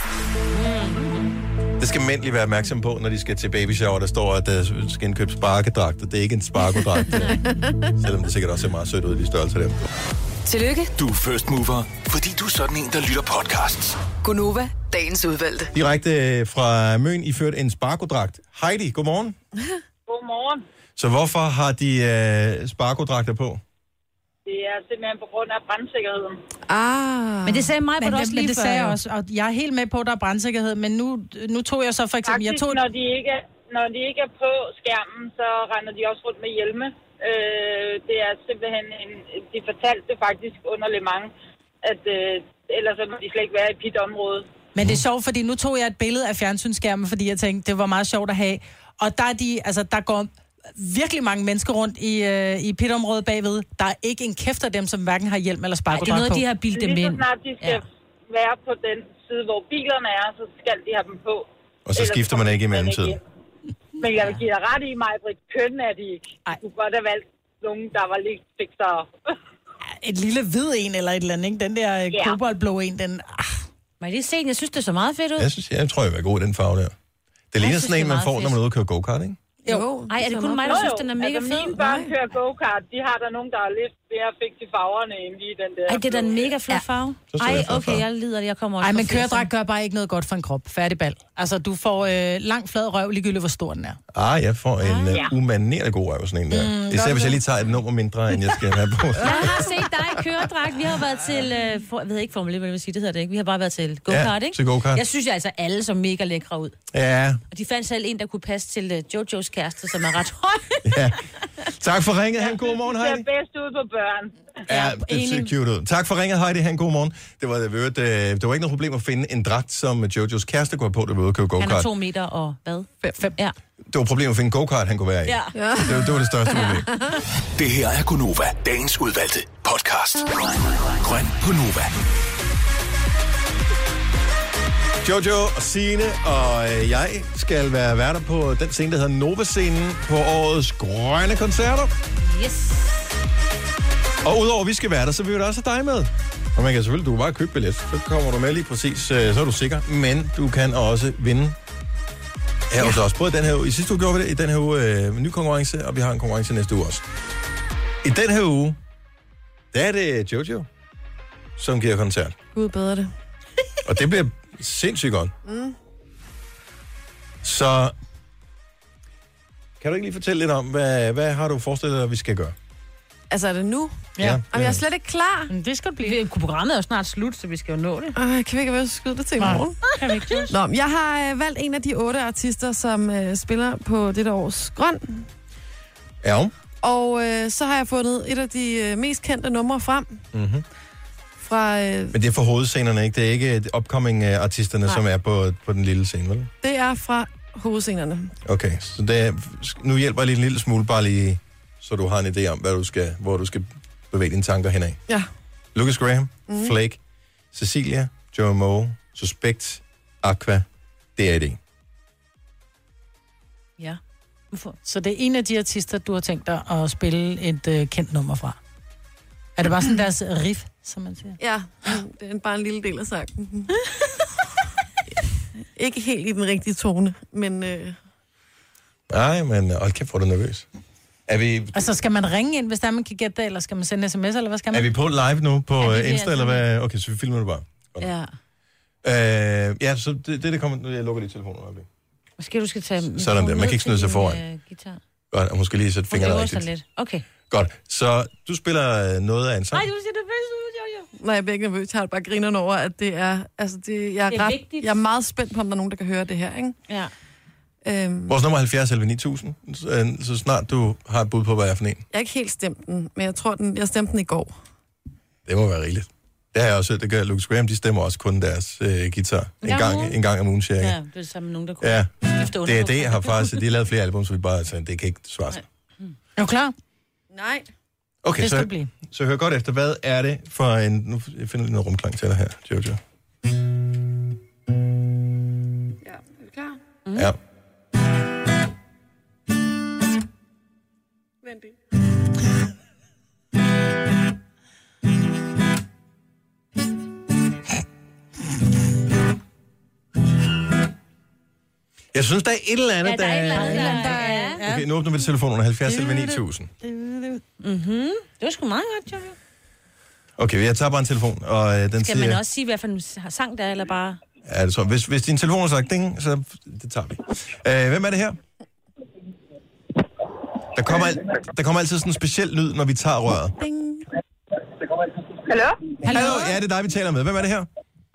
Det skal mænd lige være opmærksom på, når de skal til baby shower, der står, at der skal indkøbe sparkedragter. Det er ikke en Sparko-dragt. Selvom det sikkert også ser meget sødt ud i de størrelser der. Tillykke. Du er first mover, fordi du er sådan en, der lytter podcasts. Gonova, dagens udvalgte. Direkte fra Møn iført en Sparko-dragt. Heidi, godmorgen. Godmorgen. Så hvorfor har de uh, Sparko-dragter på? Det er simpelthen på grund af brandsikkerheden. Ah. Men det sagde mig men, på også men lige det før. sagde jeg også, og jeg er helt med på, at der er brandsikkerhed, men nu, nu tog jeg så for eksempel... Faktisk, jeg tog... når, de ikke er, når de ikke er på skærmen, så render de også rundt med hjelme. Øh, det er simpelthen en... De fortalte det faktisk under Le Mans, at øh, ellers så må de slet ikke være i pit-området. Men det er sjovt, fordi nu tog jeg et billede af fjernsynsskærmen, fordi jeg tænkte, det var meget sjovt at have. Og der er de, altså der går virkelig mange mennesker rundt i, øh, i pitområdet bagved. Der er ikke en kæft af dem, som hverken har hjelm eller sparkodragt på. Det er noget, de har bildt dem ind. Lige så snart de skal ja. være på den side, hvor bilerne er, så skal de have dem på. Og så skifter man ikke i mellemtiden. Men jeg vil give dig ret i mig, Britt. Køn er de ikke. Du kunne godt have valgt nogen, der var lidt fiksere. Et lille hvid en eller et eller andet, ikke? Den der ja. koboldblå en, den... Ah. Må jeg lige se den? Jeg synes, det så meget fedt ud. Jeg, synes, jeg tror, jeg vil være god i den farve der. Det ligner sådan en, man får, fedt. Når man er ude og køre go-kart, ikke? Jo. Ej, er det kun mig, der synes, den er mega altså, fed? Mine børn kører go-kart. De har der nogen, der er lidt mere fix i farverne, end lige den der. Ej, det er da en mega flot farve. Ej, okay, jeg lider, jeg kommer også. Ej, men køredragt gør bare ikke noget godt for en krop. Færdig bal. Altså, du får øh, lang, flad røv, ligegyldigt hvor stor den er. Ah, jeg får en uh, ja. umanerlig god røv, sådan en der. Mm, Især hvis jeg lige tager et nummer mindre, end jeg skal have på. Jeg har set dig i køredragt. Vi har været til, øh, for, jeg ved ikke Formel et, hvad jeg vil sige, det hedder det ikke. Vi har bare været til go-kart, ja, ikke? til go-kart. Jeg synes jeg altså, alle så mega lækre ud. Ja. Og de fandt selv en, der kunne passe til uh, Jojos kæreste, som er ret høj. Ja. Tak for ringet. Ha' en god morgen, Heidi. Det ser bedst ud på børn. Ja, det ser cute ud. Tak for ringet, Heidi. Ha' en god morgen. Det var, det, var, det var ikke noget problem at finde en dragt, som Jojos kæreste går på, der var ude og købe go-kart. Han er to meter og hvad? Fem. Fem. Ja. Det var et problem at finde en go-kart, han kunne være i. Ja. Det, var, det var det største problem. Det her er Gunova, dagens udvalgte podcast. Grøn på Nova. Jojo og Signe og øh, jeg skal være værter på den scene, der hedder Nova-scenen på årets grønne koncerter. Yes. Og udover at vi skal være der, så vil vi da også have dig med. Og man kan selvfølgelig, du kan bare købe billet. Så kommer du med lige præcis, øh, så er du sikker. Men du kan også vinde her hos os. Både den her uge, i sidste uge gjorde vi det, i den her uge øh, en ny konkurrence, og vi har en konkurrence næste uge også. I den her uge, der er det Jojo, som giver koncert. Gud bedre det. Og det bliver sindssygt godt. Mm. Så kan du ikke lige fortælle lidt om, hvad, hvad har du forestillet dig, vi skal gøre? Altså, er det nu? Ja. ja. Og jeg er slet ikke klar. Men det skal blive. Programmet er jo snart slut, så vi skal jo nå det. Øh, kan vi ikke være skyde det til i morgen? Kan vi ikke? Nå, jeg har øh, valgt en af de otte artister, som øh, spiller på dette års Grøn. Ja. Og øh, så har jeg fundet et af de øh, mest kendte numre frem. Mm-hmm. Fra, øh, Men det er for hovedscenerne, ikke? Det er ikke upcoming-artisterne, Nej. som er på, på den lille scene, vel? det er fra hovedscenerne. Okay, så det er, nu hjælper jeg lige en lille smule, bare lige, så du har en idé om, hvad du skal, hvor du skal bevæge dine tanker henad. Ja. Lucas Graham, Mhm. mm. Flake, Cecilia, Joe Moe, Suspect, Aqua, D A D. Ja. Så det er en af de artister, du har tænkt dig at spille et øh, kendt nummer fra. Er det bare sådan deres riff, som man siger? Ja, det er bare en lille del af sangen. Ikke helt i den rigtige tone, men... Øh... Nej, men hold kæft, hvor er du nervøs. Er vi, Altså, skal man ringe ind, hvis der man kan gætte det, eller skal man sende en sms, eller hvad skal man? er vi på live nu på Ja, det uh, er Insta, altså- eller hvad? Okay, så vi filmer det bare. Ja. Uh, ja, så det, det, det kommer... Nu jeg lukker lige telefonen op. Måske du skal tage... Sådan der. Man kan ikke snyde sig foran. Uh, guitar. Godt, og måske lige sætte Hun fingrene øver sig rigtigt. lidt. Okay. Godt, så du spiller øh, noget af en sang. Nej, du siger det bedste ud, Jojo. Nej, jeg bliver ikke nervøs. Jeg har bare grinerne over, at det er... Altså, det, jeg, er Det er ret, vigtigt. jeg er meget spændt på, om der er nogen, der kan høre det her, ikke? Ja. Øhm, Vores nummer er halvfjerds elleve ni tusind, så, så snart du har et bud på, hvad jeg er for en. jeg er ikke helt stemt den, men jeg tror, den, jeg stemte den i går. Det må være rigeligt. Det har jeg også hørt, det gør Lucas Graham, de stemmer også kun deres øh, guitar. En Ja, gang, hun. en gang om ugen cirka. Ja, det er det samme med nogen, der kunne Ja, skifte det er underbukser. det, har faktisk, de har lavet flere album, så vi bare, altså, det kan ikke svare sig. Er du klar? Nej. Okay, Det skal så, det blive. så hør godt efter, hvad er det for en... Nu jeg finder lige noget rumklang til dig her, Jojo. Ja, er du klar? Mm. Ja. Vent lige. Jeg synes, der er et eller andet, Ja, der er et eller andet, der... der er... Ja. Okay, nu åbner vi telefonen halvfjerds elleve ni tusind. Mhm. Det var sgu meget godt, Jojo. Okay, jeg tager bare en telefon, og øh, den Skal siger... man også sige, hvad for en sang der er, eller bare... Ja, det tror jeg. Hvis, hvis din telefon har sagt ding, så det tager vi. Øh, hvem er det her? Der kommer, al- der kommer altid sådan en speciel lyd, når vi tager røret. Ding. Hallo? Hallo? Ja, det er dig, vi taler med. Hvem er det her?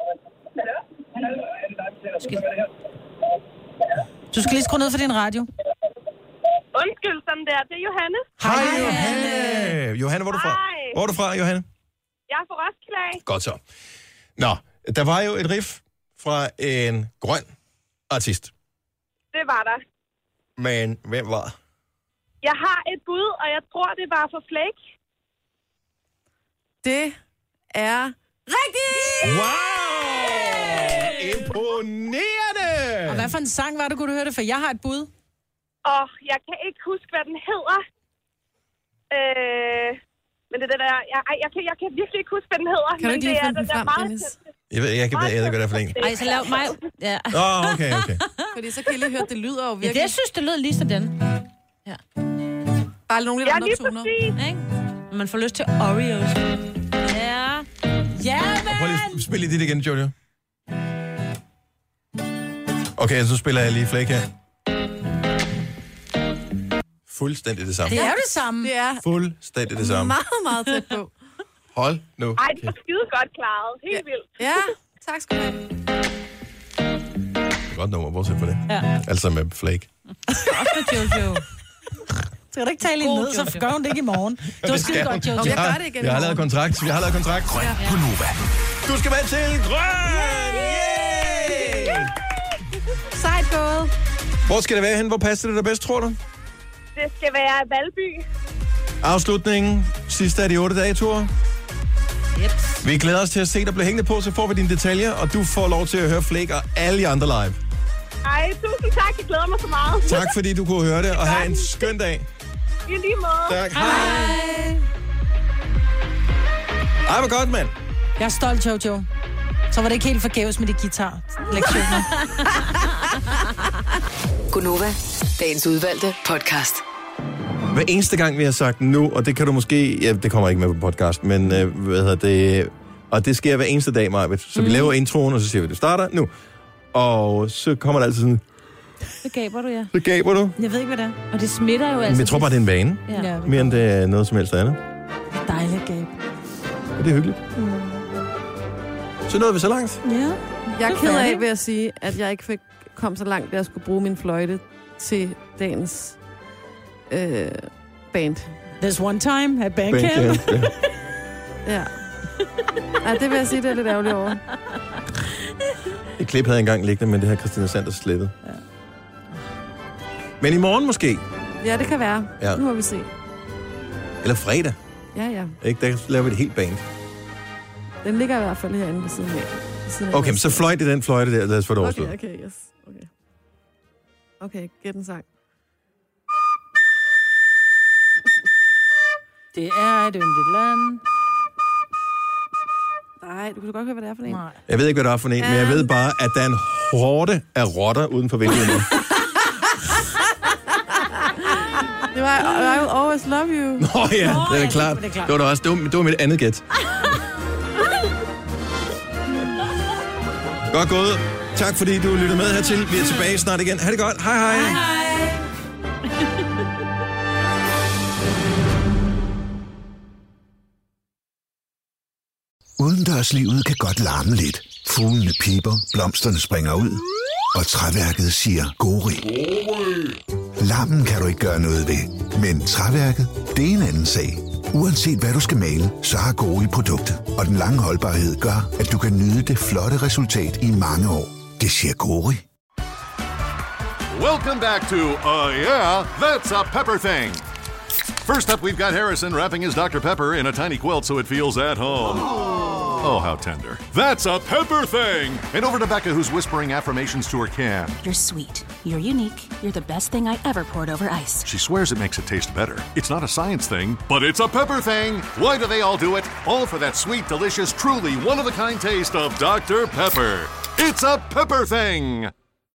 Du skal lige skrue ned for din radio. Undskyld, sådan der. Det er Johanne. Hej, Johanne. Johanne, hvor er du fra? Hej. Hvor er du fra, Johanne? Jeg er fra Roskilde af. Godt så. Nå, der var jo et riff fra en grøn artist. Det var der. Men hvem var? Jeg har et bud, og jeg tror, det var for Flake. Det er rigtigt! Wow! Imponerende! Og hvad for en sang var det, kunne du høre det? For jeg har et bud. Og jeg kan ikke huske, hvad den hedder. Øh, men det er det der... Jeg, ej, jeg, kan, jeg kan virkelig ikke huske, hvad den hedder. Kan du men ikke det lige er finde den den der frem, meget Dennis? kendte- Jeg ved, jeg kan jeg ved godt, for en. Ej, så lav mig... Ja. Åh, oh, okay, okay. Fordi så kan I lige høre, det lyder jo Ja, virkelig... det synes det lød lige sådan. Ja. Bare nogle lidt Ja, andre lige toner. præcis. Ikke? Man får lyst til Oreos. Ja. Ja, Prøv lige at spille lige det igen, Jojo. Okay, så spiller jeg lige Flake her. Fuldstændig det samme. Det er jo det samme. Det er Fuldstændig det samme. meget, meget tæt på. Hold nu. Ej, det var skide godt klaret. Helt vildt. Ja, tak skal du have. Godt nummer, bortset for det. Ja. Altså med Flake. Også med Jojo. Skal du ikke tale hende ned, så gør hun det ikke i morgen. Det var skide godt, Jojo. Jeg gør det igen. Vi har lavet kontrakt. Vi har lavet kontrakt. Grøn på Nova. Du skal med til grøn! Yeah! Sejt gået. Hvor skal det være hen? Hvor passer det dig bedst, tror du? Det skal være Valby. Afslutningen. Sidste af de otte dage, Tor. Yep. Vi glæder os til at se dig blive hængende på, så får vi dine detaljer, og du får lov til at høre Flake og alle de andre live. Ej, tusind tak. Jeg glæder mig så meget. Tak fordi du kunne høre det, og have en skøn dag. I lige måde. Tak. Hej. Ej, hvor godt, mand. Jeg er stolt, Jojo. Så var det ikke helt forgæves med de guitar-lektioner. Gunova, dagens udvalgte podcast. Hver eneste gang, vi har sagt nu, og det kan du måske... Ja, det kommer ikke med på podcast, men øh, hvad hedder det... Og det sker hver eneste dag, Marbet. Så mm. vi laver introen, og så siger vi, det starter nu. Og så kommer der altid sådan... Så gaber du, ja. Så gaber du. Jeg ved ikke, hvad det er. Og det smitter jo altså. Men jeg tror bare, det er en vane. Ja. Mere end det er noget som helst andet. Dejligt gab. Og det er hyggeligt. Mm. Så nåede vi så langt. Ja. Jeg er ked af ved at sige, at jeg ikke fik kom så langt, at jeg skulle bruge min fløjte til dagens øh, band. There's one time at bandcamp. Band ja. ja. Ej, det vil jeg sige, det er lidt ærgerligt over. Et klip havde jeg engang liggende, men det har Christina Sanders slettet. Ja. Men i morgen måske? Ja, det kan være. Ja. Nu må vi se. Eller fredag. Ja, ja. Ikke? Der laver vi et helt band. Den ligger i hvert fald herinde ved siden af. Ved siden af okay, men så fløjte den fløjte der. Lad os få det overstået. Okay, okay, yes. Okay, okay, gæt en sang. Det er et yndigt land. Nej, du kan godt høre, hvad det er for en. Nej. Jeg ved ikke, hvad det er for en, ja. Men jeg ved bare, at der er en horde af rotter uden for vinduet nu. Det var I will always love you. Nå ja, Nå, det er klart. Det, det, det var det også. Det var, det var mit andet gæt. Godt gået. Tak fordi du lyttede med hertil. Vi er tilbage snart igen. Ha' det godt. Hej hej. Hej hej. Udendørslivet kan godt larme lidt. Fuglene piper, blomsterne springer ud, og træværket siger gori. Larmen kan du ikke gøre noget ved, men træværket, det er en anden sag. Uanset hvad du skal male, så har Gori produktet, og den lange holdbarhed gør, at du kan nyde det flotte resultat i mange år. Det siger Gori. Welcome back to Uh Yeah, That's a Pepper Thing. First up, we've got Harrison wrapping his Doctor Pepper in a tiny quilt so it feels at home. Oh, how tender. That's a Pepper Thing! And over to Becca, who's whispering affirmations to her can. You're sweet. You're unique. You're the best thing I ever poured over ice. She swears it makes it taste better. It's not a science thing, but it's a Pepper Thing! Why do they all do it? All for that sweet, delicious, truly one-of-a-kind taste of Doctor Pepper. It's a Pepper Thing!